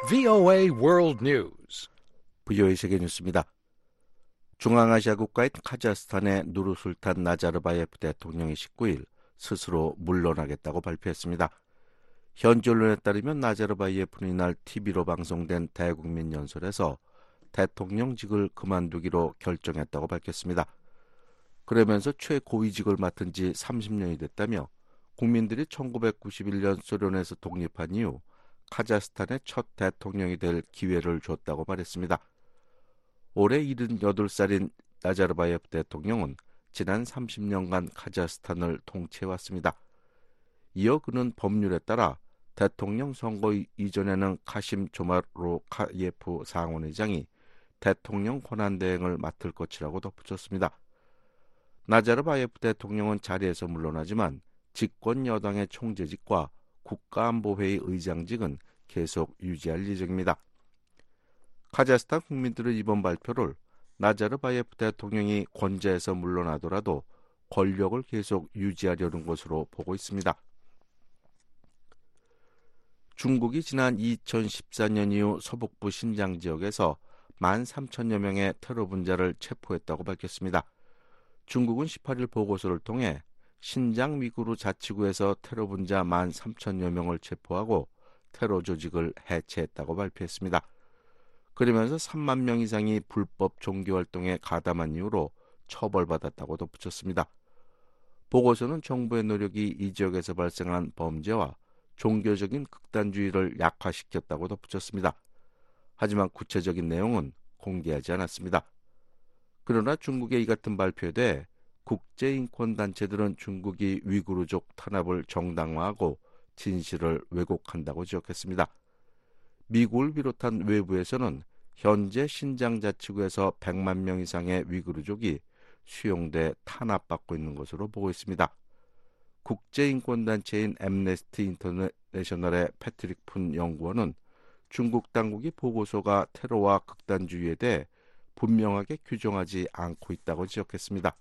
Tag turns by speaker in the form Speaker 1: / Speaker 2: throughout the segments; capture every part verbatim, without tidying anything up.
Speaker 1: 브이오에이 World News.
Speaker 2: 브이오에이 세계 뉴스입니다. 중앙아시아 국가인 카자흐스탄의 누르술탄 나자르바예프 대통령이 십구 일 스스로 물러나겠다고 발표했습니다. 현지 언론에 따르면 나자르바예프는 이날 티비로 방송된 대국민 연설에서 대통령직을 그만두기로 결정했다고 밝혔습니다. 그러면서 최고위직을 맡은 지 삼십 년이 됐다며 국민들이 천구백구십일 년 소련에서 독립한 이후 카자흐스탄의 첫 대통령이 될 기회를 줬다고 말했습니다. 올해 칠십팔 살인 나자르바예프 대통령은 지난 삼십 년간 카자흐스탄을 통치해왔습니다. 이어 그는 법률에 따라 대통령 선거 이전에는 카심 조마로카예프 상원의장이 대통령 권한대행을 맡을 것이라고 덧붙였습니다. 나자르바예프 대통령은 자리에서 물러나지만 집권 여당의 총재직과 국가안보회의 의장직은 계속 유지할 예정입니다. 카자흐스탄 국민들은 이번 발표를 나자르바예프 대통령이 권좌에서 물러나더라도 권력을 계속 유지하려는 것으로 보고 있습니다. 중국이 지난 이천십사 년 이후 서북부 신장 지역에서 만 삼천여 명의 테러 분자를 체포했다고 밝혔습니다. 중국은 십팔 일 보고서를 통해 신장 위구르 자치구에서 테러 분자 만 삼천여 명을 체포하고 테러 조직을 해체했다고 발표했습니다. 그러면서 삼만 명 이상이 불법 종교활동에 가담한 이유로 처벌받았다고 덧붙였습니다. 보고서는 정부의 노력이 이 지역에서 발생한 범죄와 종교적인 극단주의를 약화시켰다고 덧붙였습니다. 하지만 구체적인 내용은 공개하지 않았습니다. 그러나 중국의 이 같은 발표에 대해 국제인권단체들은 중국이 위구르족 탄압을 정당화하고 진실을 왜곡한다고 지적했습니다. 미국을 비롯한 외부에서는 현재 신장 자치구에서 백만 명 이상의 위구르족이 수용돼 탄압받고 있는 것으로 보고 있습니다. 국제인권단체인 앰네스티 인터내셔널의 패트릭 푼 연구원은 중국 당국이 보고서가 테러와 극단주의에 대해 분명하게 규정하지 않고 있다고 지적했습니다.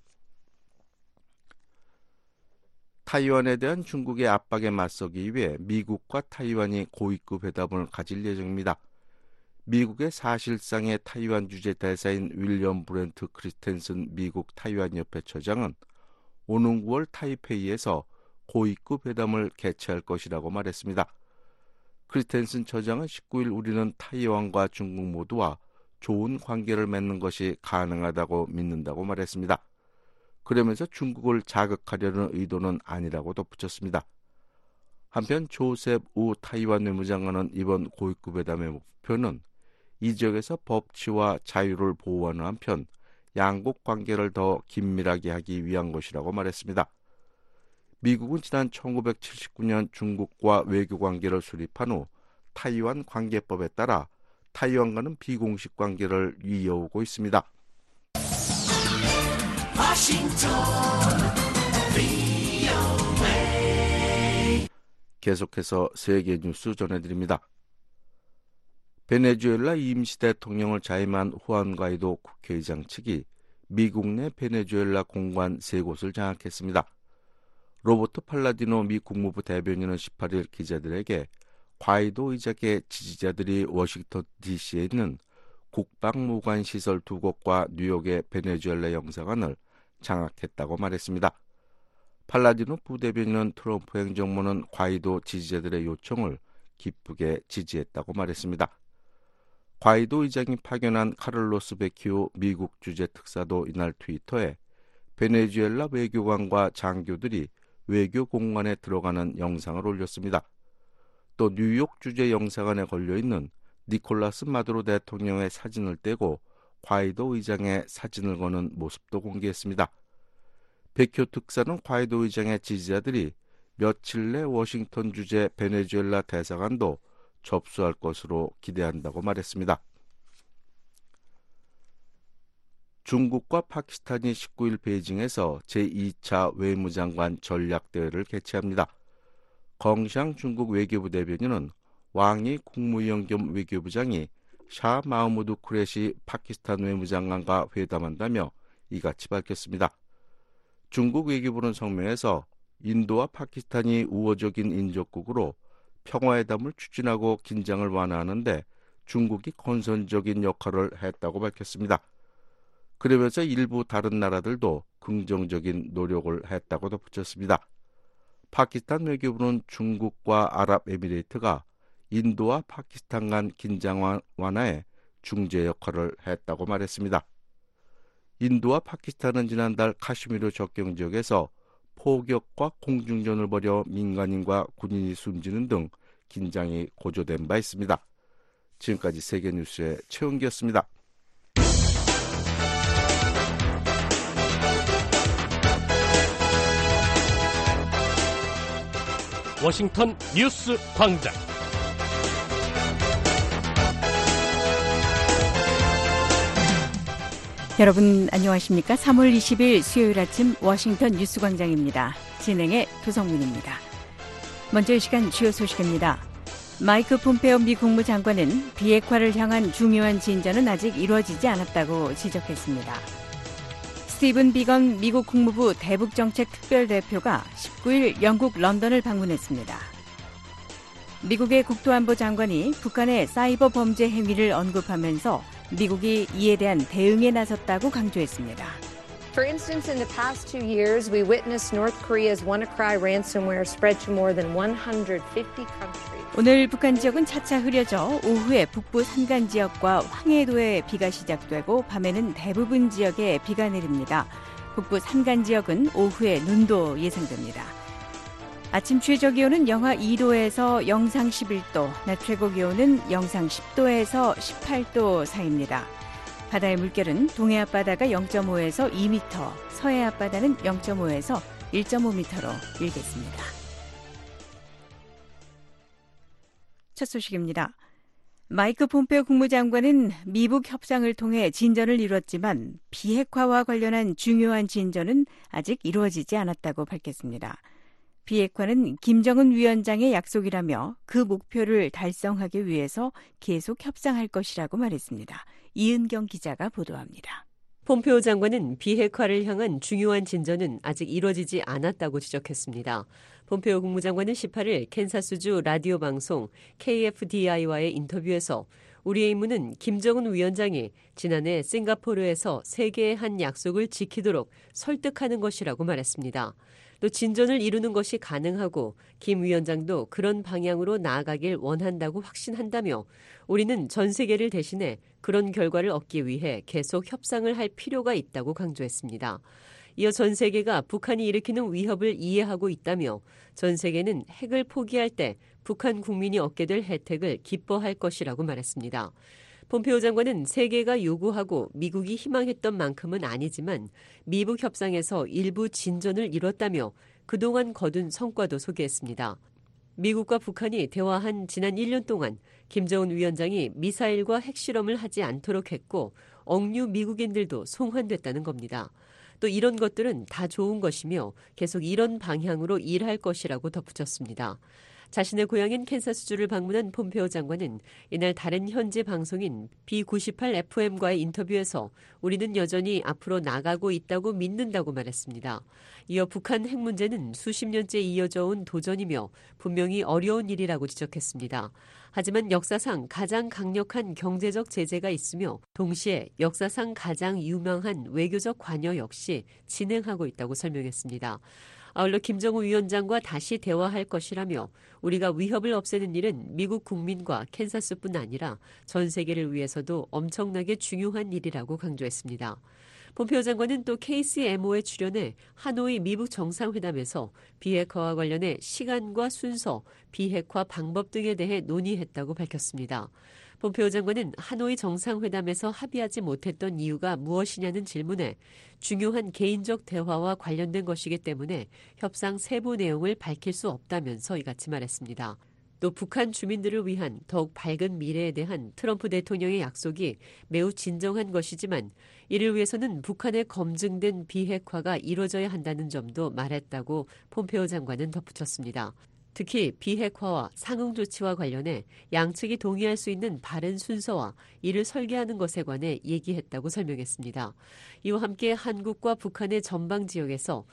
Speaker 2: 타이완에 대한 중국의 압박에 맞서기 위해 미국과 타이완이 고위급 회담을 가질 예정입니다. 미국의 사실상의 타이완 주재 대사인 윌리엄 브렌트 크리스텐슨 미국 타이완협회 처장은 오는 구월 타이페이에서 고위급 회담을 개최할 것이라고 말했습니다. 크리스텐슨 처장은 십구 일 우리는 타이완과 중국 모두와 좋은 관계를 맺는 것이 가능하다고 믿는다고 말했습니다. 그러면서 중국을 자극하려는 의도는 아니라고 덧붙였습니다. 한편 조셉 우 타이완 외무장관은 이번 고위급 회담의 목표는 이 지역에서 법치와 자유를 보호하는 한편 양국 관계를 더 긴밀하게 하기 위한 것이라고 말했습니다. 미국은 지난 천구백칠십구 년 중국과 외교 관계를 수립한 후 타이완 관계법에 따라 타이완과는 비공식 관계를 이어오고 있습니다.
Speaker 3: 워싱턴 브이오에이
Speaker 2: 계속해서 세계 뉴스 전해드립니다. 베네수엘라 임시 대통령을 자임한 후안 가이도 국회의장 측이 미국 내 베네수엘라 공관 세 곳을 장악했습니다. 로버토 팔라디노 미 국무부 대변인은 십팔 일 기자들에게 과이도 의장의 지지자들이 워싱턴 디씨에 있는 국방무관시설 두 곳과 뉴욕의 베네수엘라 영사관을 장악했다고 말했습니다. 팔라디노 부대변인은 트럼프 행정부는 과이도 지지자들의 요청을 기쁘게 지지했다고 말했습니다. 과이도 의장이 파견한 카를로스 베키오 미국 주재 특사도 이날 트위터에 베네수엘라 외교관과 장교들이 외교 공관에 들어가는 영상을 올렸습니다. 또 뉴욕 주재 영사관에 걸려있는 니콜라스 마두로 대통령의 사진을 떼고 과이도 의장의 사진을 거는 모습도 공개했습니다. 베키오 특사는 과이도 의장의 지지자들이 며칠 내 워싱턴 주재 베네수엘라 대사관도 접수할 것으로 기대한다고 말했습니다. 중국과 파키스탄이 십구 일 베이징에서 제이 차 외무장관 전략대회를 개최합니다. 껑샹 중국 외교부 대변인은 왕이 국무위원 겸 외교부장이 샤 마흐무드 쿠레시 파키스탄 외무장관과 회담한다며 이같이 밝혔습니다. 중국 외교부는 성명에서 인도와 파키스탄이 우호적인 인접국으로 평화회담을 추진하고 긴장을 완화하는 데 중국이 건선적인 역할을 했다고 밝혔습니다. 그러면서 일부 다른 나라들도 긍정적인 노력을 했다고 덧붙였습니다. 파키스탄 외교부는 중국과 아랍에미레이트가 인도와 파키스탄 간 긴장 완화에 중재 역할을 했다고 말했습니다. 인도와 파키스탄은 지난달 카슈미르 접경 지역에서 포격과 공중전을 벌여 민간인과 군인이 숨지는 등 긴장이 고조된 바 있습니다. 지금까지 세계뉴스의 최은기였습니다.
Speaker 1: 워싱턴 뉴스 광장.
Speaker 3: 여러분 안녕하십니까? 삼월 이십일 수요일 아침 워싱턴 뉴스 광장입니다. 진행의 도성민입니다. 먼저 이 시간 주요 소식입니다. 마이크 폼페오 미 국무장관은 비핵화를 향한 중요한 진전은 아직 이루어지지 않았다고 지적했습니다. 스티븐 비건 미국 국무부 대북정책 특별대표가 십구일 영국 런던을 방문했습니다. 미국의 국토안보 장관이 북한의 사이버 범죄 행위를 언급하면서 미국이 이에 대한 대응에 나섰다고 강조했습니다.
Speaker 4: For instance, in the past two years, we witnessed North Korea's WannaCry ransomware spread to more than one hundred fifty countries.
Speaker 3: 오늘 북한 지역은 차차 흐려져 오후에 북부 산간 지역과 황해도에 비가 시작되고 밤에는 대부분 지역에 비가 내립니다. 북부 산간 지역은 오후에 눈도 예상됩니다. 아침 최저 기온은 영하 이 도에서 영상 십일 도, 낮 최고 기온은 영상 십 도에서 십팔 도 사이입니다. 바다의 물결은 동해 앞바다가 영 점 오에서 이 미터, 서해 앞바다는 영 점 오에서 일 점 오 미터로 일겠습니다. 첫 소식입니다. 마이크 폼페오 국무장관은 미북 협상을 통해 진전을 이뤘지만 비핵화와 관련한 중요한 진전은 아직 이루어지지 않았다고 밝혔습니다. 비핵화는 김정은 위원장의 약속이라며 그 목표를 달성하기 위해서 계속 협상할 것이라고 말했습니다. 이은경 기자가 보도합니다.
Speaker 5: 폼페오 장관은 비핵화를 향한 중요한 진전은 아직 이루어지지 않았다고 지적했습니다. 폼페오 국무장관은 십팔일 캔사스주 라디오 방송 케이에프디아이와의 인터뷰에서 우리의 임무는 김정은 위원장이 지난해 싱가포르에서 세계에 한 약속을 지키도록 설득하는 것이라고 말했습니다. 또 진전을 이루는 것이 가능하고 김 위원장도 그런 방향으로 나아가길 원한다고 확신한다며 우리는 전 세계를 대신해 그런 결과를 얻기 위해 계속 협상을 할 필요가 있다고 강조했습니다. 이어 전 세계가 북한이 일으키는 위협을 이해하고 있다며 전 세계는 핵을 포기할 때 북한 국민이 얻게 될 혜택을 기뻐할 것이라고 말했습니다. 폼페오 장관은 세계가 요구하고 미국이 희망했던 만큼은 아니지만 미북 협상에서 일부 진전을 이뤘다며 그동안 거둔 성과도 소개했습니다. 미국과 북한이 대화한 지난 일 년 동안 김정은 위원장이 미사일과 핵실험을 하지 않도록 했고 억류 미국인들도 송환됐다는 겁니다. 또 이런 것들은 다 좋은 것이며 계속 이런 방향으로 일할 것이라고 덧붙였습니다. 자신의 고향인 캔사스주를 방문한 폼페오 장관은 이날 다른 현지 방송인 비 구십팔 에프엠과의 인터뷰에서 우리는 여전히 앞으로 나가고 있다고 믿는다고 말했습니다. 이어 북한 핵 문제는 수십 년째 이어져 온 도전이며 분명히 어려운 일이라고 지적했습니다. 하지만 역사상 가장 강력한 경제적 제재가 있으며 동시에 역사상 가장 유명한 외교적 관여 역시 진행하고 있다고 설명했습니다. 아울러 김정은 위원장과 다시 대화할 것이라며 우리가 위협을 없애는 일은 미국 국민과 캔사스뿐 아니라 전 세계를 위해서도 엄청나게 중요한 일이라고 강조했습니다. 폼페오 장관은 또 케이씨엠오에 출연해 하노이 미북 정상회담에서 비핵화와 관련해 시간과 순서, 비핵화 방법 등에 대해 논의했다고 밝혔습니다. 폼페오 장관은 하노이 정상회담에서 합의하지 못했던 이유가 무엇이냐는 질문에 중요한 개인적 대화와 관련된 것이기 때문에 협상 세부 내용을 밝힐 수 없다면서 이같이 말했습니다. 또 북한 주민들을 위한 더욱 밝은 미래에 대한 트럼프 대통령의 약속이 매우 진정한 것이지만 이를 위해서는 북한의 검증된 비핵화가 이루어져야 한다는 점도 말했다고 폼페오 장관은 덧붙였습니다. 특히 비핵화와 상응 조치와 관련해 양측이 동의할 수 있는 바른 순서와 이를 설계하는 것에 관해 얘기했다고 설명했습니다. 이와 함께 한국과 북한의 전방 지역에서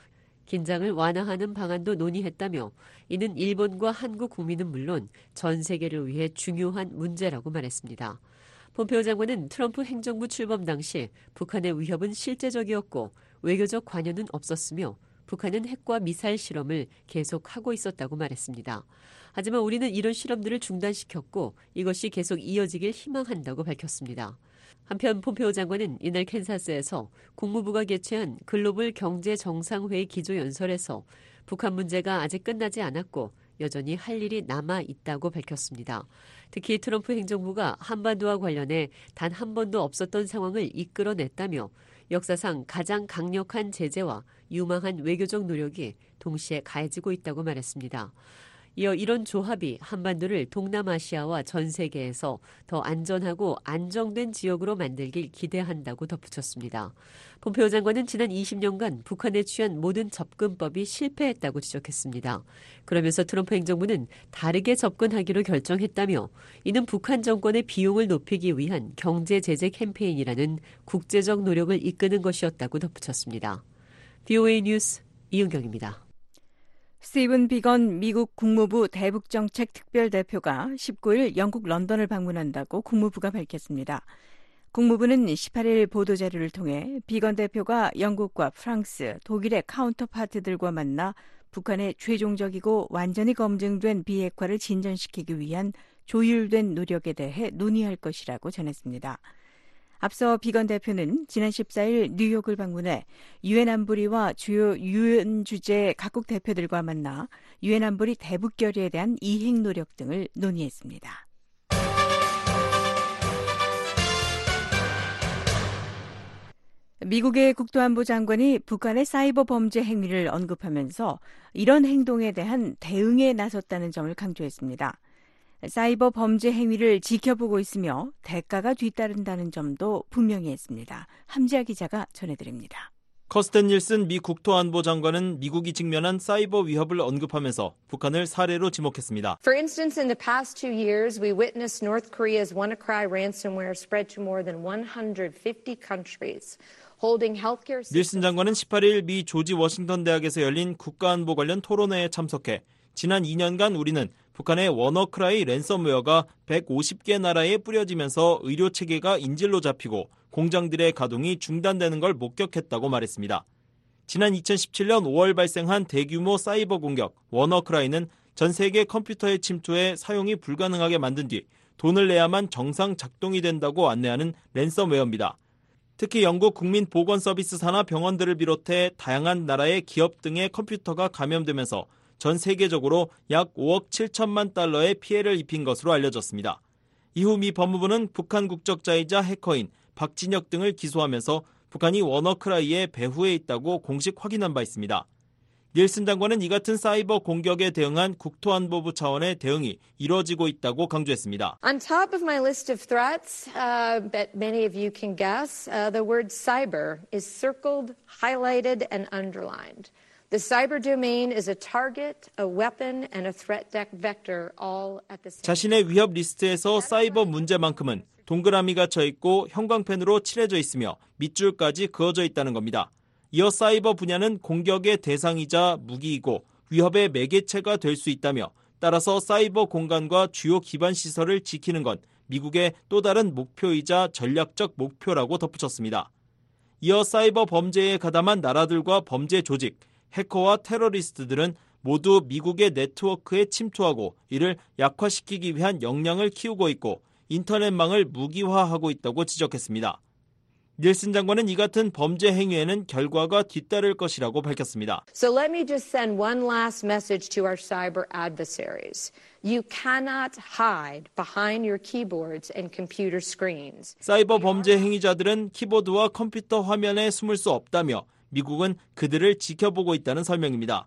Speaker 5: 긴장을 완화하는 방안도 논의했다며 이는 일본과 한국 국민은 물론 전 세계를 위해 중요한 문제라고 말했습니다. 폼페오 장관은 트럼프 행정부 출범 당시 북한의 위협은 실제적이었고 외교적 관여는 없었으며 북한은 핵과 미사일 실험을 계속하고 있었다고 말했습니다. 하지만 우리는 이런 실험들을 중단시켰고 이것이 계속 이어지길 희망한다고 밝혔습니다. 한편 폼페오 장관은 이날 캔사스에서 국무부가 개최한 글로벌 경제 정상회의 기조연설에서 북한 문제가 아직 끝나지 않았고 여전히 할 일이 남아 있다고 밝혔습니다. 특히 트럼프 행정부가 한반도와 관련해 단 한 번도 없었던 상황을 이끌어냈다며 역사상 가장 강력한 제재와 유망한 외교적 노력이 동시에 가해지고 있다고 말했습니다. 이어 이런 조합이 한반도를 동남아시아와 전 세계에서 더 안전하고 안정된 지역으로 만들길 기대한다고 덧붙였습니다. 폼페오 장관은 지난 이십 년간 북한에 취한 모든 접근법이 실패했다고 지적했습니다. 그러면서 트럼프 행정부는 다르게 접근하기로 결정했다며 이는 북한 정권의 비용을 높이기 위한 경제 제재 캠페인이라는 국제적 노력을 이끄는 것이었다고 덧붙였습니다. 브이오에이 뉴스 이은경입니다.
Speaker 3: 스티븐 비건 미국 국무부 대북정책 특별대표가 십구 일 영국 런던을 방문한다고 국무부가 밝혔습니다. 국무부는 십팔 일 보도자료를 통해 비건 대표가 영국과 프랑스, 독일의 카운터파트들과 만나 북한의 최종적이고 완전히 검증된 비핵화를 진전시키기 위한 조율된 노력에 대해 논의할 것이라고 전했습니다. 앞서 비건 대표는 지난 십사 일 뉴욕을 방문해 유엔 안보리와 주요 유엔 주재 각국 대표들과 만나 유엔 안보리 대북 결의에 대한 이행 노력 등을 논의했습니다. 미국의 국토안보 장관이 북한의 사이버 범죄 행위를 언급하면서 이런 행동에 대한 대응에 나섰다는 점을 강조했습니다. 사이버 범죄 행위를 지켜보고 있으며 대가가 뒤따른다는 점도 분명히 했습니다. 함지아 기자가 전해드립니다.
Speaker 6: 커스텐 닐슨 미 국토안보 장관은 미국이 직면한 사이버 위협을 언급하면서 북한을 사례로 지목했습니다.
Speaker 4: For instance, in the past two years, we witnessed North Korea's WannaCry ransomware spread to more than one hundred fifty countries.
Speaker 6: 닐슨 장관은 십팔 일 미 조지 워싱턴 대학에서 열린 국가안보 관련 토론회에 참석해 지난 이 년간 우리는 북한의 워너크라이 랜섬웨어가 백오십 개 나라에 뿌려지면서 의료체계가 인질로 잡히고 공장들의 가동이 중단되는 걸 목격했다고 말했습니다. 지난 이천십칠 년 오월 발생한 대규모 사이버 공격 워너크라이는 전 세계 컴퓨터의 침투에 사용이 불가능하게 만든 뒤 돈을 내야만 정상 작동이 된다고 안내하는 랜섬웨어입니다. 특히 영국 국민보건서비스사나 병원들을 비롯해 다양한 나라의 기업 등의 컴퓨터가 감염되면서 전 세계적으로 약 오억 칠천만 달러의 피해를 입힌 것으로 알려졌습니다. 이후 미 법무부는 북한 국적자이자 해커인 박진혁 등을 기소하면서 북한이 워너크라이의 배후에 있다고 공식 확인한 바 있습니다. 닐슨 장관은 이 같은 사이버 공격에 대응한 국토안보부 차원의 대응이 이뤄지고 있다고 강조했습니다.
Speaker 4: On top of my list of threats uh, that many of you can guess, uh, the word cyber is circled, highlighted, and underlined. The cyber domain is a target, a weapon, and a threat vector all at the same time.
Speaker 6: 자신의 위협 리스트에서 사이버 문제만큼은 동그라미가 쳐 있고 형광펜으로 칠해져 있으며 밑줄까지 그어져 있다는 겁니다. 이어 사이버 분야는 공격의 대상이자 무기이고 위협의 매개체가 될 수 있다며 따라서 사이버 공간과 주요 기반 시설을 지키는 건 미국의 또 다른 목표이자 전략적 목표라고 덧붙였습니다. 이어 사이버 범죄에 가담한 나라들과 범죄 조직, 해커와 테러리스트들은 모두 미국의 네트워크에 침투하고 이를 약화시키기 위한 역량을 키우고 있고 인터넷망을 무기화하고 있다고 지적했습니다. 닐슨 장관은 이 같은 범죄 행위에는 결과가 뒤따를 것이라고 밝혔습니다.
Speaker 4: So let me just send one last message to our cyber adversaries. You cannot hide behind your keyboards and computer screens.
Speaker 6: 사이버 범죄 행위자들은 키보드와 컴퓨터 화면에 숨을 수 없다며 미국은 그들을 지켜보고 있다는 설명입니다.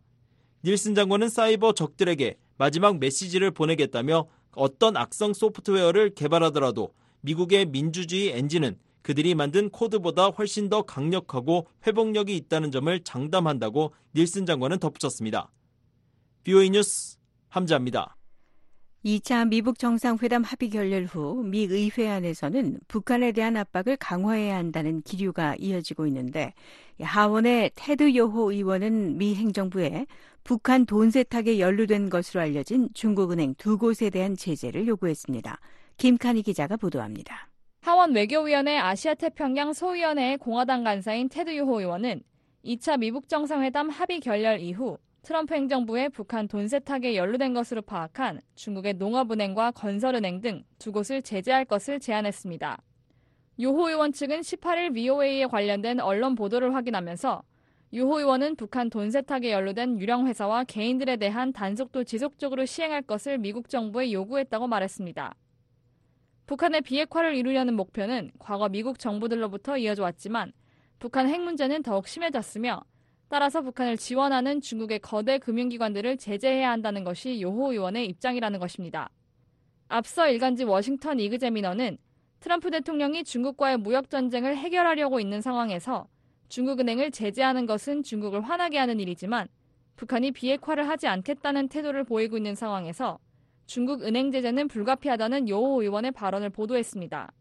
Speaker 6: 닐슨 장관은 사이버 적들에게 마지막 메시지를 보내겠다며 어떤 악성 소프트웨어를 개발하더라도 미국의 민주주의 엔진은 그들이 만든 코드보다 훨씬 더 강력하고 회복력이 있다는 점을 장담한다고 닐슨 장관은 덧붙였습니다. 브이오에이 뉴스 함지아입니다.
Speaker 3: 이 차 미북 정상회담 합의 결렬 후 미 의회 안에서는 북한에 대한 압박을 강화해야 한다는 기류가 이어지고 있는데 하원의 테드 요호 의원은 미 행정부에 북한 돈 세탁에 연루된 것으로 알려진 중국은행 두 곳에 대한 제재를 요구했습니다. 김칸희 기자가 보도합니다.
Speaker 7: 하원 외교위원회 아시아태평양 소위원회의 공화당 간사인 테드 요호 의원은 이 차 미북 정상회담 합의 결렬 이후 트럼프 행정부의 북한 돈 세탁에 연루된 것으로 파악한 중국의 농업은행과 건설은행 등 두 곳을 제재할 것을 제안했습니다. 요호 의원 측은 십팔 일 브이오에이에 관련된 언론 보도를 확인하면서 요호 의원은 북한 돈 세탁에 연루된 유령 회사와 개인들에 대한 단속도 지속적으로 시행할 것을 미국 정부에 요구했다고 말했습니다. 북한의 비핵화를 이루려는 목표는 과거 미국 정부들로부터 이어져 왔지만 북한 핵 문제는 더욱 심해졌으며 따라서 북한을 지원하는 중국의 거대 금융기관들을 제재해야 한다는 것이 요호 의원의 입장이라는 것입니다. 앞서 일간지 워싱턴 이그제미너는 트럼프 대통령이 중국과의 무역전쟁을 해결하려고 있는 상황에서 중국은행을 제재하는 것은 중국을 화나게 하는 일이지만 북한이 비핵화를 하지 않겠다는 태도를 보이고 있는 상황에서 중국 은행 제재는 불가피하다는 요호 의원의 발언을 보도했습니다.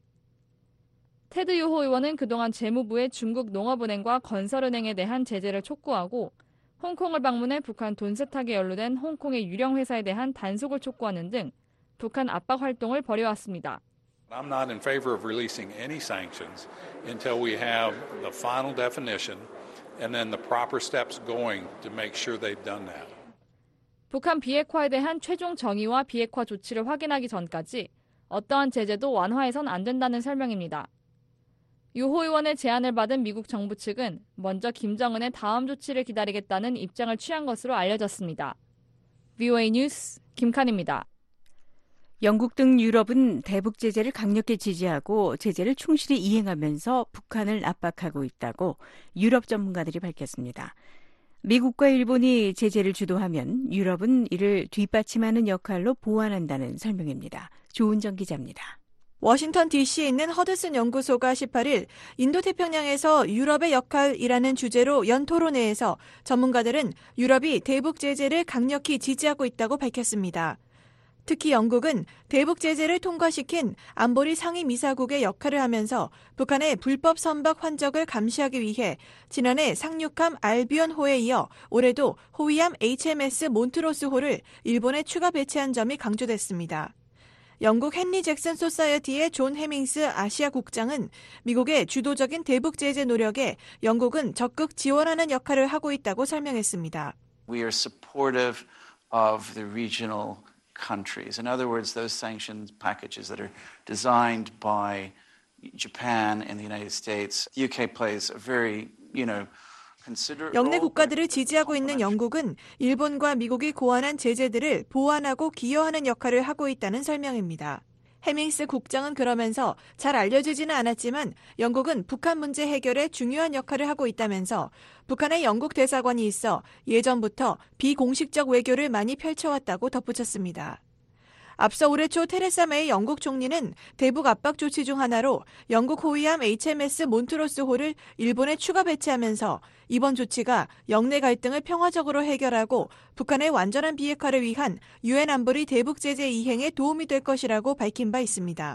Speaker 7: 테드 요호 의원은 그동안 재무부에 중국 농업은행과 건설은행에 대한 제재를 촉구하고 홍콩을 방문해 북한 돈 세탁에 연루된 홍콩의 유령 회사에 대한 단속을 촉구하는 등 북한 압박 활동을 벌여왔습니다.
Speaker 8: I'm not in favor of releasing any sanctions until we have the final definition and then the proper steps going to make sure they've done that.
Speaker 7: 북한 비핵화에 대한 최종 정의와 비핵화 조치를 확인하기 전까지 어떠한 제재도 완화해선 안 된다는 설명입니다. 요호 의원의 제안을 받은 미국 정부 측은 먼저 김정은의 다음 조치를 기다리겠다는 입장을 취한 것으로 알려졌습니다. 브이오에이 뉴스 김칸입니다.
Speaker 3: 영국 등 유럽은 대북 제재를 강력히 지지하고 제재를 충실히 이행하면서 북한을 압박하고 있다고 유럽 전문가들이 밝혔습니다. 미국과 일본이 제재를 주도하면 유럽은 이를 뒷받침하는 역할로 보완한다는 설명입니다. 조은정 기자입니다.
Speaker 9: 워싱턴 디씨에 있는 허드슨 연구소가 십팔 일 인도태평양에서 유럽의 역할이라는 주제로 연 토론회에서 전문가들은 유럽이 대북 제재를 강력히 지지하고 있다고 밝혔습니다. 특히 영국은 대북 제재를 통과시킨 안보리 상임이사국의 역할을 하면서 북한의 불법 선박 환적을 감시하기 위해 지난해 상륙함 알비온호에 이어 올해도 호위함 에이치엠에스 몬트로스호를 일본에 추가 배치한 점이 강조됐습니다. 영국 헨리 잭슨 소사이어티의 존 해밍스 아시아 국장은 미국의 주도적인 대북 제재 노력에 영국은 적극 지원하는 역할을 하고 있다고 설명했습니다.
Speaker 10: We are supportive of the regional countries. In other words, those sanctions packages that are designed by Japan and the United States. The U K plays a very, you know,
Speaker 9: 영내 국가들을 지지하고 있는 영국은 일본과 미국이 고안한 제재들을 보완하고 기여하는 역할을 하고 있다는 설명입니다. 해밍스 국장은 그러면서 잘 알려지지는 않았지만 영국은 북한 문제 해결에 중요한 역할을 하고 있다면서 북한에 영국 대사관이 있어 예전부터 비공식적 외교를 많이 펼쳐왔다고 덧붙였습니다. 앞서 올해 초 테레사 메이 영국 총리는 대북 압박 조치 중 하나로 영국 호위함 에이치엠에스 몬트로스호를 일본에 추가 배치하면서 이번 조치가 영내 갈등을 평화적으로 해결하고 북한의 완전한 비핵화를 위한 유엔 안보리 대북 제재 이행에 도움이 될 것이라고 밝힌 바 있습니다.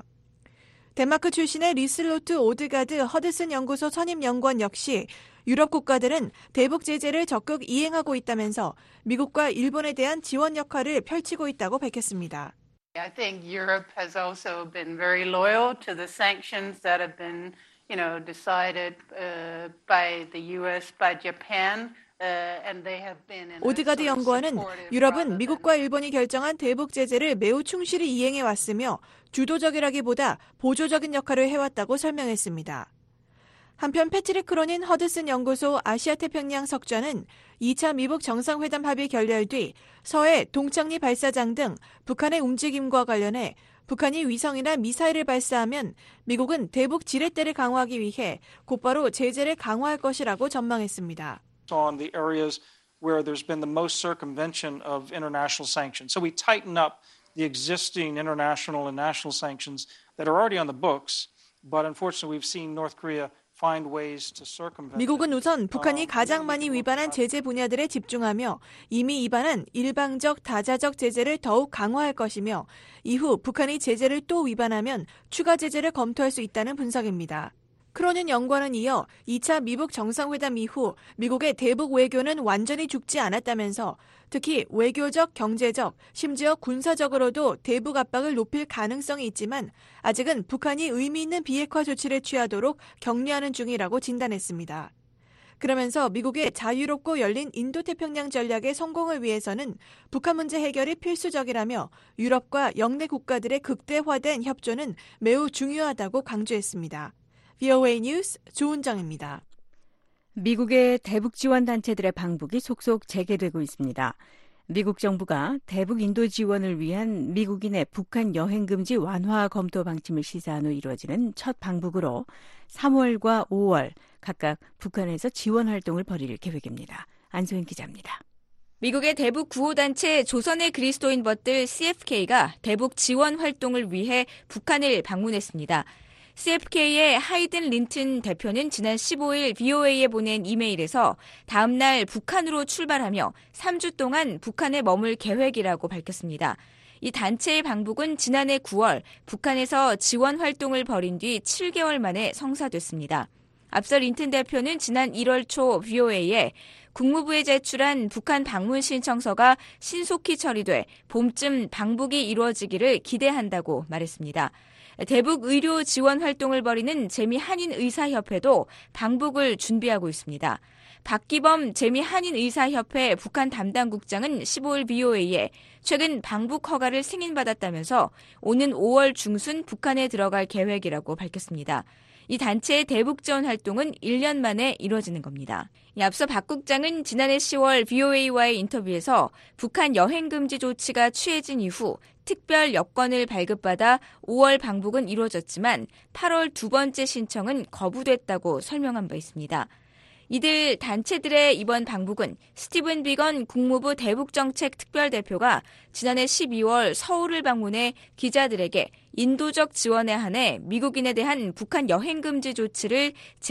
Speaker 9: 덴마크 출신의 리슬로트 오드가드 허드슨 연구소 선임 연구원 역시 유럽 국가들은 대북 제재를 적극 이행하고 있다면서 미국과 일본에 대한 지원 역할을 펼치고 있다고 밝혔습니다.
Speaker 11: I think Europe has also been very loyal to the sanctions that have been, you know, decided uh, by the U S, by Japan.
Speaker 9: 오드가드 연구원은 유럽은 미국과 일본이 결정한 대북 제재를 매우 충실히 이행해 왔으며 주도적이라기보다 보조적인 역할을 해왔다고 설명했습니다. 한편 패트릭 크로닌 허드슨 연구소 아시아태평양 석좌는 이 차 미북 정상회담 합의 결렬 뒤 서해 동창리 발사장 등 북한의 움직임과 관련해 북한이 위성이나 미사일을 발사하면 미국은 대북 지렛대를 강화하기 위해 곧바로 제재를 강화할 것이라고 전망했습니다.
Speaker 12: On the areas where there's been the most circumvention of international sanctions. So we tighten up the existing international and national sanctions that are already on the books, but unfortunately we've seen North Korea find ways to circumvent.
Speaker 9: 미국은 우선 북한이 가장 많이 위반한 제재 분야들에 집중하며 이미 위반한 일방적 다자적 제재를 더욱 강화할 것이며 이후 북한이 제재를 또 위반하면 추가 제재를 검토할 수 있다는 분석입니다. 크로넨 연구원은 이어 이 차 미북 정상회담 이후 미국의 대북 외교는 완전히 죽지 않았다면서 특히 외교적, 경제적, 심지어 군사적으로도 대북 압박을 높일 가능성이 있지만 아직은 북한이 의미 있는 비핵화 조치를 취하도록 격려하는 중이라고 진단했습니다. 그러면서 미국의 자유롭고 열린 인도태평양 전략의 성공을 위해서는 북한 문제 해결이 필수적이라며 유럽과 영내 국가들의 극대화된 협조는 매우 중요하다고 강조했습니다. 브이오에이 뉴스 조은정입니다.
Speaker 3: 미국의 대북 지원 단체들의 방북이 속속 재개되고 있습니다. 미국 정부가 대북 인도 지원을 위한 미국인의 북한 여행 금지 완화 검토 방침을 시사한 후 이루어지는 첫 방북으로 삼월과 오월 각각 북한에서 지원 활동을 벌일 계획입니다. 안소연 기자입니다.
Speaker 13: 미국의 대북 구호단체 조선의 그리스도인벗들 씨에프케이가 대북 지원 활동을 위해 북한을 방문했습니다. 씨에프케이의 하이든 린튼 대표는 지난 십오일 브이오에이에 보낸 이메일에서 다음 날 북한으로 출발하며 삼 주 동안 북한에 머물 계획이라고 밝혔습니다. 이 단체의 방북은 지난해 구월 북한에서 지원 활동을 벌인 뒤 칠 개월 만에 성사됐습니다. 앞서 린튼 대표는 지난 일월 초 브이오에이에 국무부에 제출한 북한 방문 신청서가 신속히 처리돼 봄쯤 방북이 이루어지기를 기대한다고 말했습니다. 대북 의료 지원 활동을 벌이는 재미한인의사협회도 방북을 준비하고 있습니다. 박기범 재미한인의사협회 북한 담당국장은 십오일 브이오에이에 최근 방북 허가를 승인받았다면서 오는 오월 중순 북한에 들어갈 계획이라고 밝혔습니다. 이 단체의 대북 지원 활동은 일 년 만에 이루어지는 겁니다. 앞서 박 국장은 지난해 시월 브이오에이와의 인터뷰에서 북한 여행 금지 조치가 취해진 이후 특별 여권을 발급받아 오월 방북은 이루어졌지만 팔월 두 번째 신청은 거부됐다고 설명한 바 있습니다. 이들 단체들의 이번 방북은 스티븐 비건 국무부 대북정책 특별대표가 지난해 십이월 서울을 방문해 기자들에게 인도적 지원에 한해 미국인에 대한 북한 여행 금지 조치를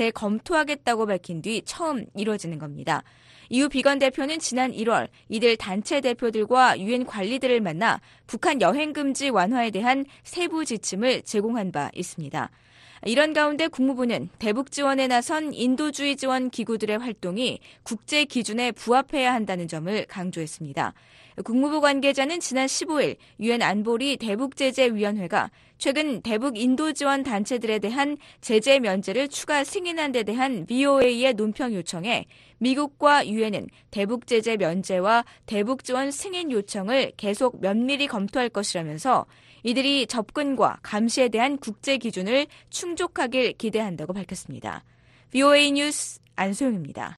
Speaker 13: 재검토하겠다고 밝힌 뒤 처음 이루어지는 겁니다. 이후 비건 대표는 지난 일월 이들 단체 대표들과 유엔 관리들을 만나 북한 여행 금지 완화에 대한 세부 지침을 제공한 바 있습니다. 이런 가운데 국무부는 대북 지원에 나선 인도주의 지원 기구들의 활동이 국제 기준에 부합해야 한다는 점을 강조했습니다. 국무부 관계자는 지난 십오일 유엔 안보리 대북제재위원회가 최근 대북 인도 지원 단체들에 대한 제재 면제를 추가 승인한 데 대한 브이오에이의 논평 요청에 미국과 유엔은 대북 제재 면제와 대북 지원 승인 요청을 계속 면밀히 검토할 것이라면서 이들이 접근과 감시에 대한 국제 기준을 충족하길 기대한다고 밝혔습니다. 브이오에이 뉴스 안소영입니다.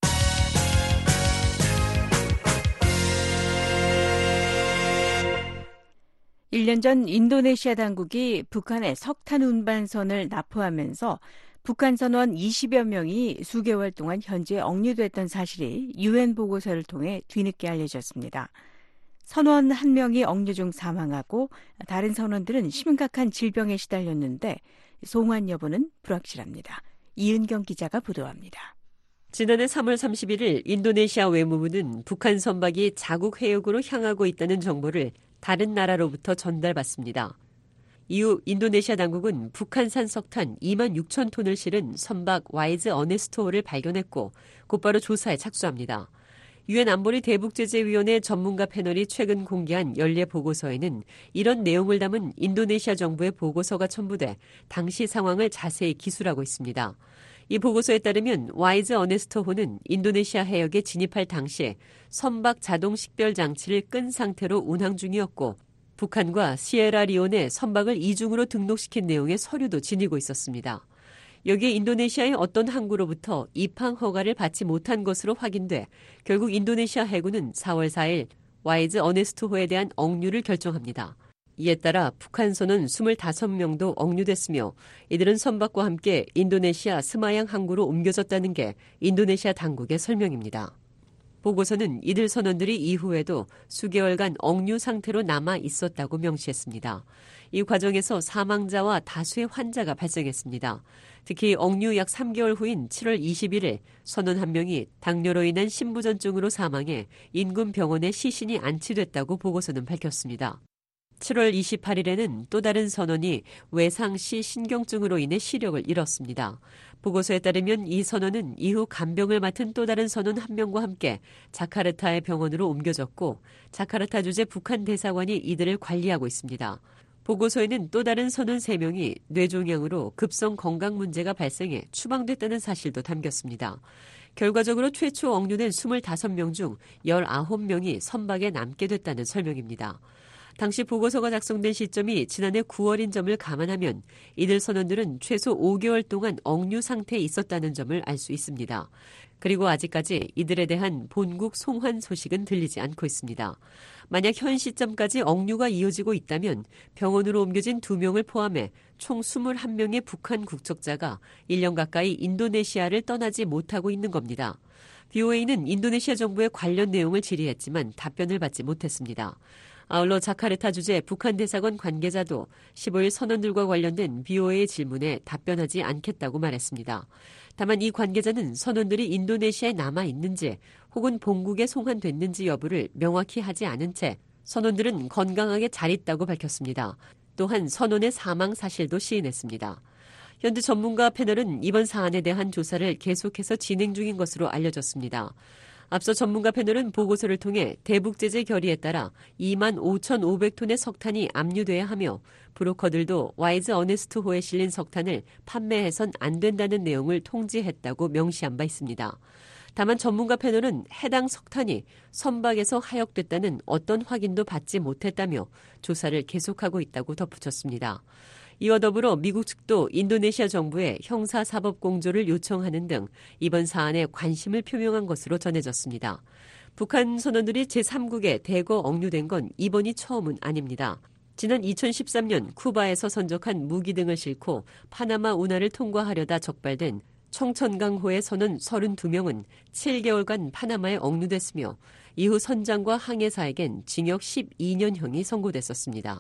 Speaker 3: 일 년 전 인도네시아 당국이 북한의 석탄 운반선을 납포하면서 북한 선원 이십여 명이 수개월 동안 현지에 억류됐던 사실이 유엔 보고서를 통해 뒤늦게 알려졌습니다. 선원 한 명이 억류 중 사망하고 다른 선원들은 심각한 질병에 시달렸는데 송환 여부는 불확실합니다. 이은경 기자가 보도합니다.
Speaker 5: 지난해 삼월 삼십일일 인도네시아 외무부는 북한 선박이 자국 해역으로 향하고 있다는 정보를 다른 나라로부터 전달받습니다. 이후 인도네시아 당국은 북한산 석탄 이만 육천 톤을 실은 선박 와이즈 어네스토호를 발견했고 곧바로 조사에 착수합니다. 유엔 안보리 대북제재위원회 전문가 패널이 최근 공개한 연례 보고서에는 이런 내용을 담은 인도네시아 정부의 보고서가 첨부돼 당시 상황을 자세히 기술하고 있습니다. 이 보고서에 따르면 와이즈 어네스토호는 인도네시아 해역에 진입할 당시에 선박 자동 식별 장치를 끈 상태로 운항 중이었고 북한과 시에라리온에 선박을 이중으로 등록시킨 내용의 서류도 지니고 있었습니다. 여기에 인도네시아의 어떤 항구로부터 입항 허가를 받지 못한 것으로 확인돼 결국 인도네시아 해군은 사월 사일 와이즈 어네스토호에 대한 억류를 결정합니다. 이에 따라 북한선은 이십오 명도 억류됐으며 이들은 선박과 함께 인도네시아 스마양 항구로 옮겨졌다는 게 인도네시아 당국의 설명입니다. 보고서는 이들 선원들이 이후에도 수개월간 억류 상태로 남아 있었다고 명시했습니다. 이 과정에서 사망자와 다수의 환자가 발생했습니다. 특히 억류 약 삼 개월 후인 칠월 이십일일 선원 한 명이 당뇨로 인한 심부전증으로 사망해 인근 병원에 시신이 안치됐다고 보고서는 밝혔습니다. 칠월 이십팔일에는 또 다른 선원이 외상시 신경증으로 인해 시력을 잃었습니다. 보고서에 따르면 이 선원은 이후 간병을 맡은 또 다른 선원 한 명과 함께 자카르타의 병원으로 옮겨졌고 자카르타 주재 북한 대사관이 이들을 관리하고 있습니다. 보고서에는 또 다른 선원 세 명이 뇌종양으로 급성 건강 문제가 발생해 추방됐다는 사실도 담겼습니다. 결과적으로 최초 억류된 이십오 명 중 십구 명이 선박에 남게 됐다는 설명입니다. 당시 보고서가 작성된 시점이 지난해 구월인 점을 감안하면 이들 선원들은 최소 오 개월 동안 억류 상태에 있었다는 점을 알 수 있습니다. 그리고 아직까지 이들에 대한 본국 송환 소식은 들리지 않고 있습니다. 만약 현 시점까지 억류가 이어지고 있다면 병원으로 옮겨진 두 명을 포함해 총 이십일 명의 북한 국적자가 일 년 가까이 인도네시아를 떠나지 못하고 있는 겁니다. 브이오에이는 인도네시아 정부의 관련 내용을 질의했지만 답변을 받지 못했습니다. 아울러 자카르타 주재 북한 대사관 관계자도 십오일 선원들과 관련된 브이오에이의 질문에 답변하지 않겠다고 말했습니다. 다만 이 관계자는 선원들이 인도네시아에 남아 있는지 혹은 본국에 송환됐는지 여부를 명확히 하지 않은 채 선원들은 건강하게 잘 있다고 밝혔습니다. 또한 선원의 사망 사실도 시인했습니다. 현재 전문가 패널은 이번 사안에 대한 조사를 계속해서 진행 중인 것으로 알려졌습니다. 앞서 전문가 패널은 보고서를 통해 대북 제재 결의에 따라 이만 오천오백 톤의 석탄이 압류돼야 하며 브로커들도 와이즈 어네스트호에 실린 석탄을 판매해선 안 된다는 내용을 통지했다고 명시한 바 있습니다. 다만 전문가 패널은 해당 석탄이 선박에서 하역됐다는 어떤 확인도 받지 못했다며 조사를 계속하고 있다고 덧붙였습니다. 이와 더불어 미국 측도 인도네시아 정부에 형사사법 공조를 요청하는 등 이번 사안에 관심을 표명한 것으로 전해졌습니다. 북한 선원들이 제삼국에 대거 억류된 건 이번이 처음은 아닙니다. 지난 이천십삼 년 쿠바에서 선적한 무기 등을 싣고 파나마 운하를 통과하려다 적발된 청천강호의 선원 삼십이 명은 칠 개월간 파나마에 억류됐으며 이후 선장과 항해사에겐 징역 십이 년형이 선고됐었습니다.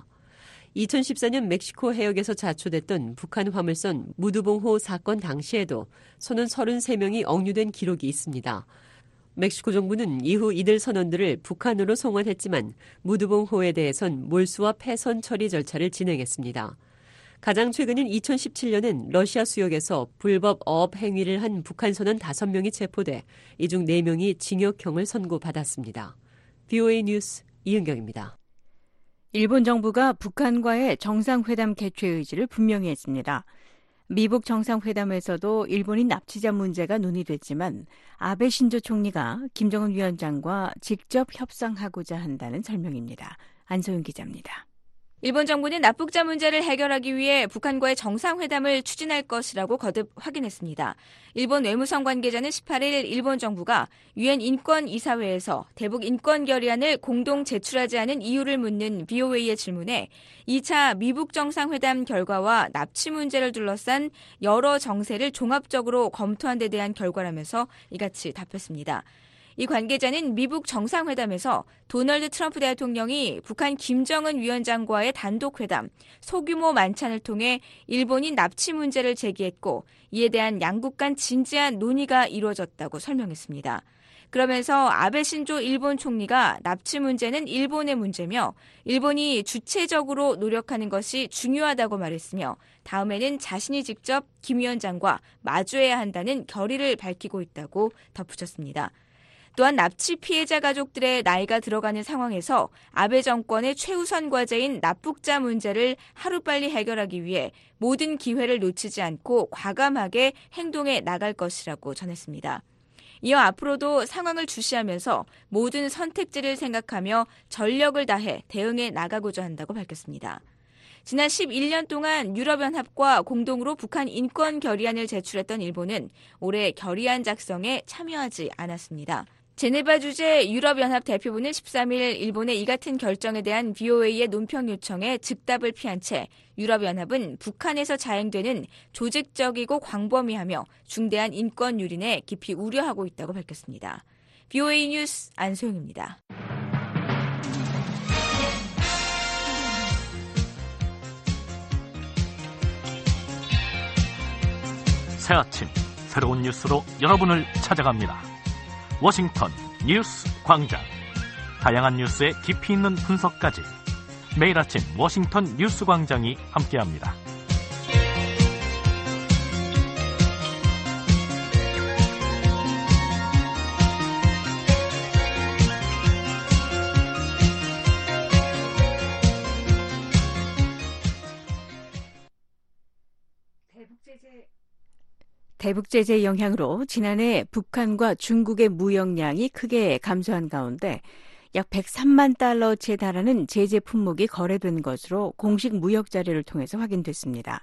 Speaker 5: 이천십사 년 멕시코 해역에서 자초됐던 북한 화물선 무드봉호 사건 당시에도 선원 삼십삼 명이 억류된 기록이 있습니다. 멕시코 정부는 이후 이들 선원들을 북한으로 송환했지만 무드봉호에 대해선 몰수와 폐선 처리 절차를 진행했습니다. 가장 최근인 이천십칠 년엔 러시아 수역에서 불법 어업 행위를 한 북한 선원 다섯 명이 체포돼 이 중 네 명이 징역형을 선고받았습니다. 브이오에이 뉴스 이은경입니다.
Speaker 3: 일본 정부가 북한과의 정상회담 개최 의지를 분명히 했습니다. 미북 정상회담에서도 일본인 납치자 문제가 논의됐지만 아베 신조 총리가 김정은 위원장과 직접 협상하고자 한다는 설명입니다. 안소영 기자입니다.
Speaker 13: 일본 정부는 납북자 문제를 해결하기 위해 북한과의 정상회담을 추진할 것이라고 거듭 확인했습니다. 일본 외무성 관계자는 십팔일 일본 정부가 유엔 인권이사회에서 대북 인권 결의안을 공동 제출하지 않은 이유를 묻는 브이오에이의 질문에 이 차 미북 정상회담 결과와 납치 문제를 둘러싼 여러 정세를 종합적으로 검토한 데 대한 결과라면서 이같이 답했습니다. 이 관계자는 미북 정상회담에서 도널드 트럼프 대통령이 북한 김정은 위원장과의 단독회담, 소규모 만찬을 통해 일본인 납치 문제를 제기했고 이에 대한 양국 간 진지한 논의가 이루어졌다고 설명했습니다. 그러면서 아베 신조 일본 총리가 납치 문제는 일본의 문제며 일본이 주체적으로 노력하는 것이 중요하다고 말했으며 다음에는 자신이 직접 김 위원장과 마주해야 한다는 결의를 밝히고 있다고 덧붙였습니다. 또한 납치 피해자 가족들의 나이가 들어가는 상황에서 아베 정권의 최우선 과제인 납북자 문제를 하루빨리 해결하기 위해 모든 기회를 놓치지 않고 과감하게 행동해 나갈 것이라고 전했습니다. 이어 앞으로도 상황을 주시하면서 모든 선택지를 생각하며 전력을 다해 대응해 나가고자 한다고 밝혔습니다. 지난 십일 년 동안 유럽연합과 공동으로 북한 인권 결의안을 제출했던 일본은 올해 결의안 작성에 참여하지 않았습니다. 제네바 주재 유럽연합 대표부는 십삼일 일본의 이 같은 결정에 대한 브이오에이의 논평 요청에 즉답을 피한 채 유럽연합은 북한에서 자행되는 조직적이고 광범위하며 중대한 인권 유린에 깊이 우려하고 있다고 밝혔습니다. 브이오에이 뉴스 안소영입니다.
Speaker 1: 새 아침 새로운 뉴스로 여러분을 찾아갑니다. 워싱턴 뉴스 광장. 다양한 뉴스의 깊이 있는 분석까지 매일 아침 워싱턴 뉴스 광장이 함께합니다.
Speaker 3: 대북 제재 영향으로 지난해 북한과 중국의 무역량이 크게 감소한 가운데 약 백삼만 달러치에 달하는 제재 품목이 거래된 것으로 공식 무역 자료를 통해서 확인됐습니다.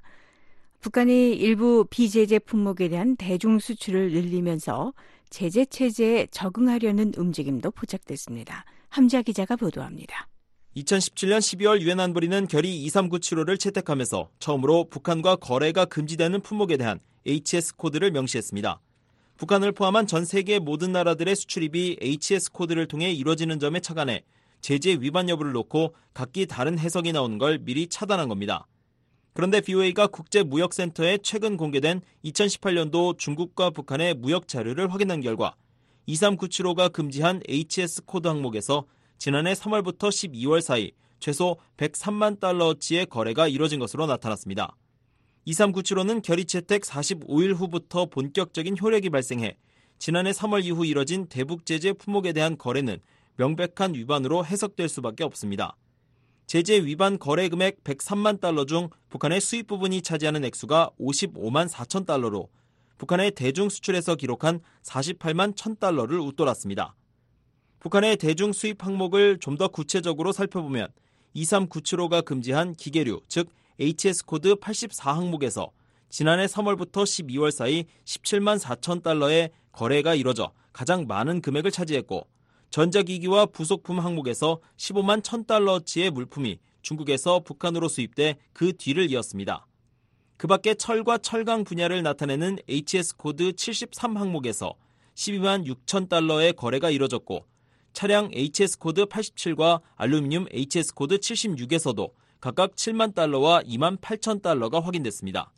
Speaker 3: 북한이 일부 비제재 품목에 대한 대중 수출을 늘리면서 제재 체제에 적응하려는 움직임도 포착됐습니다. 함자 기자가 보도합니다.
Speaker 6: 이천십칠년 십이월 유엔 안보리는 결의 이삼구칠오를 채택하면서 처음으로 북한과 거래가 금지되는 품목에 대한 에이치에스 코드를 명시했습니다. 북한을 포함한 전 세계 모든 나라들의 수출입이 에이치에스 코드를 통해 이루어지는 점에 착안해 제재 위반 여부를 놓고 각기 다른 해석이 나오는 걸 미리 차단한 겁니다. 그런데 브이오에이가 국제무역센터에 최근 공개된 이천십팔년도 중국과 북한의 무역 자료를 확인한 결과 이삼구칠오가 금지한 에이치에스 코드 항목에서 지난해 삼월부터 십이월 사이 최소 백삼만 달러어치의 거래가 이뤄진 것으로 나타났습니다. 이삼구칠오는 결의 채택 사십오일 후부터 본격적인 효력이 발생해 지난해 삼월 이후 이뤄진 대북 제재 품목에 대한 거래는 명백한 위반으로 해석될 수밖에 없습니다. 제재 위반 거래 금액 백삼만 달러 중 북한의 수입 부분이 차지하는 액수가 오십오만 사천 달러로 북한의 대중 수출에서 기록한 사십팔만 천 달러를 웃돌았습니다. 북한의 대중 수입 항목을 좀 더 구체적으로 살펴보면 이삼구칠오가 금지한 기계류, 즉 에이치에스 코드 팔십사 항목에서 지난해 삼월부터 십이월 사이 십칠만 사천 달러의 거래가 이뤄져 가장 많은 금액을 차지했고 전자기기와 부속품 항목에서 십오만 천 달러어치의 물품이 중국에서 북한으로 수입돼 그 뒤를 이었습니다. 그 밖에 철과 철강 분야를 나타내는 에이치에스 코드 칠십삼 항목에서 십이만 육천 달러의 거래가 이뤄졌고 차량 에이치에스 코드 팔십칠과 알루미늄 에이치에스 코드 칠십육에서도 각각 칠만 달러와 이만 팔천 달러가 확인됐습니다.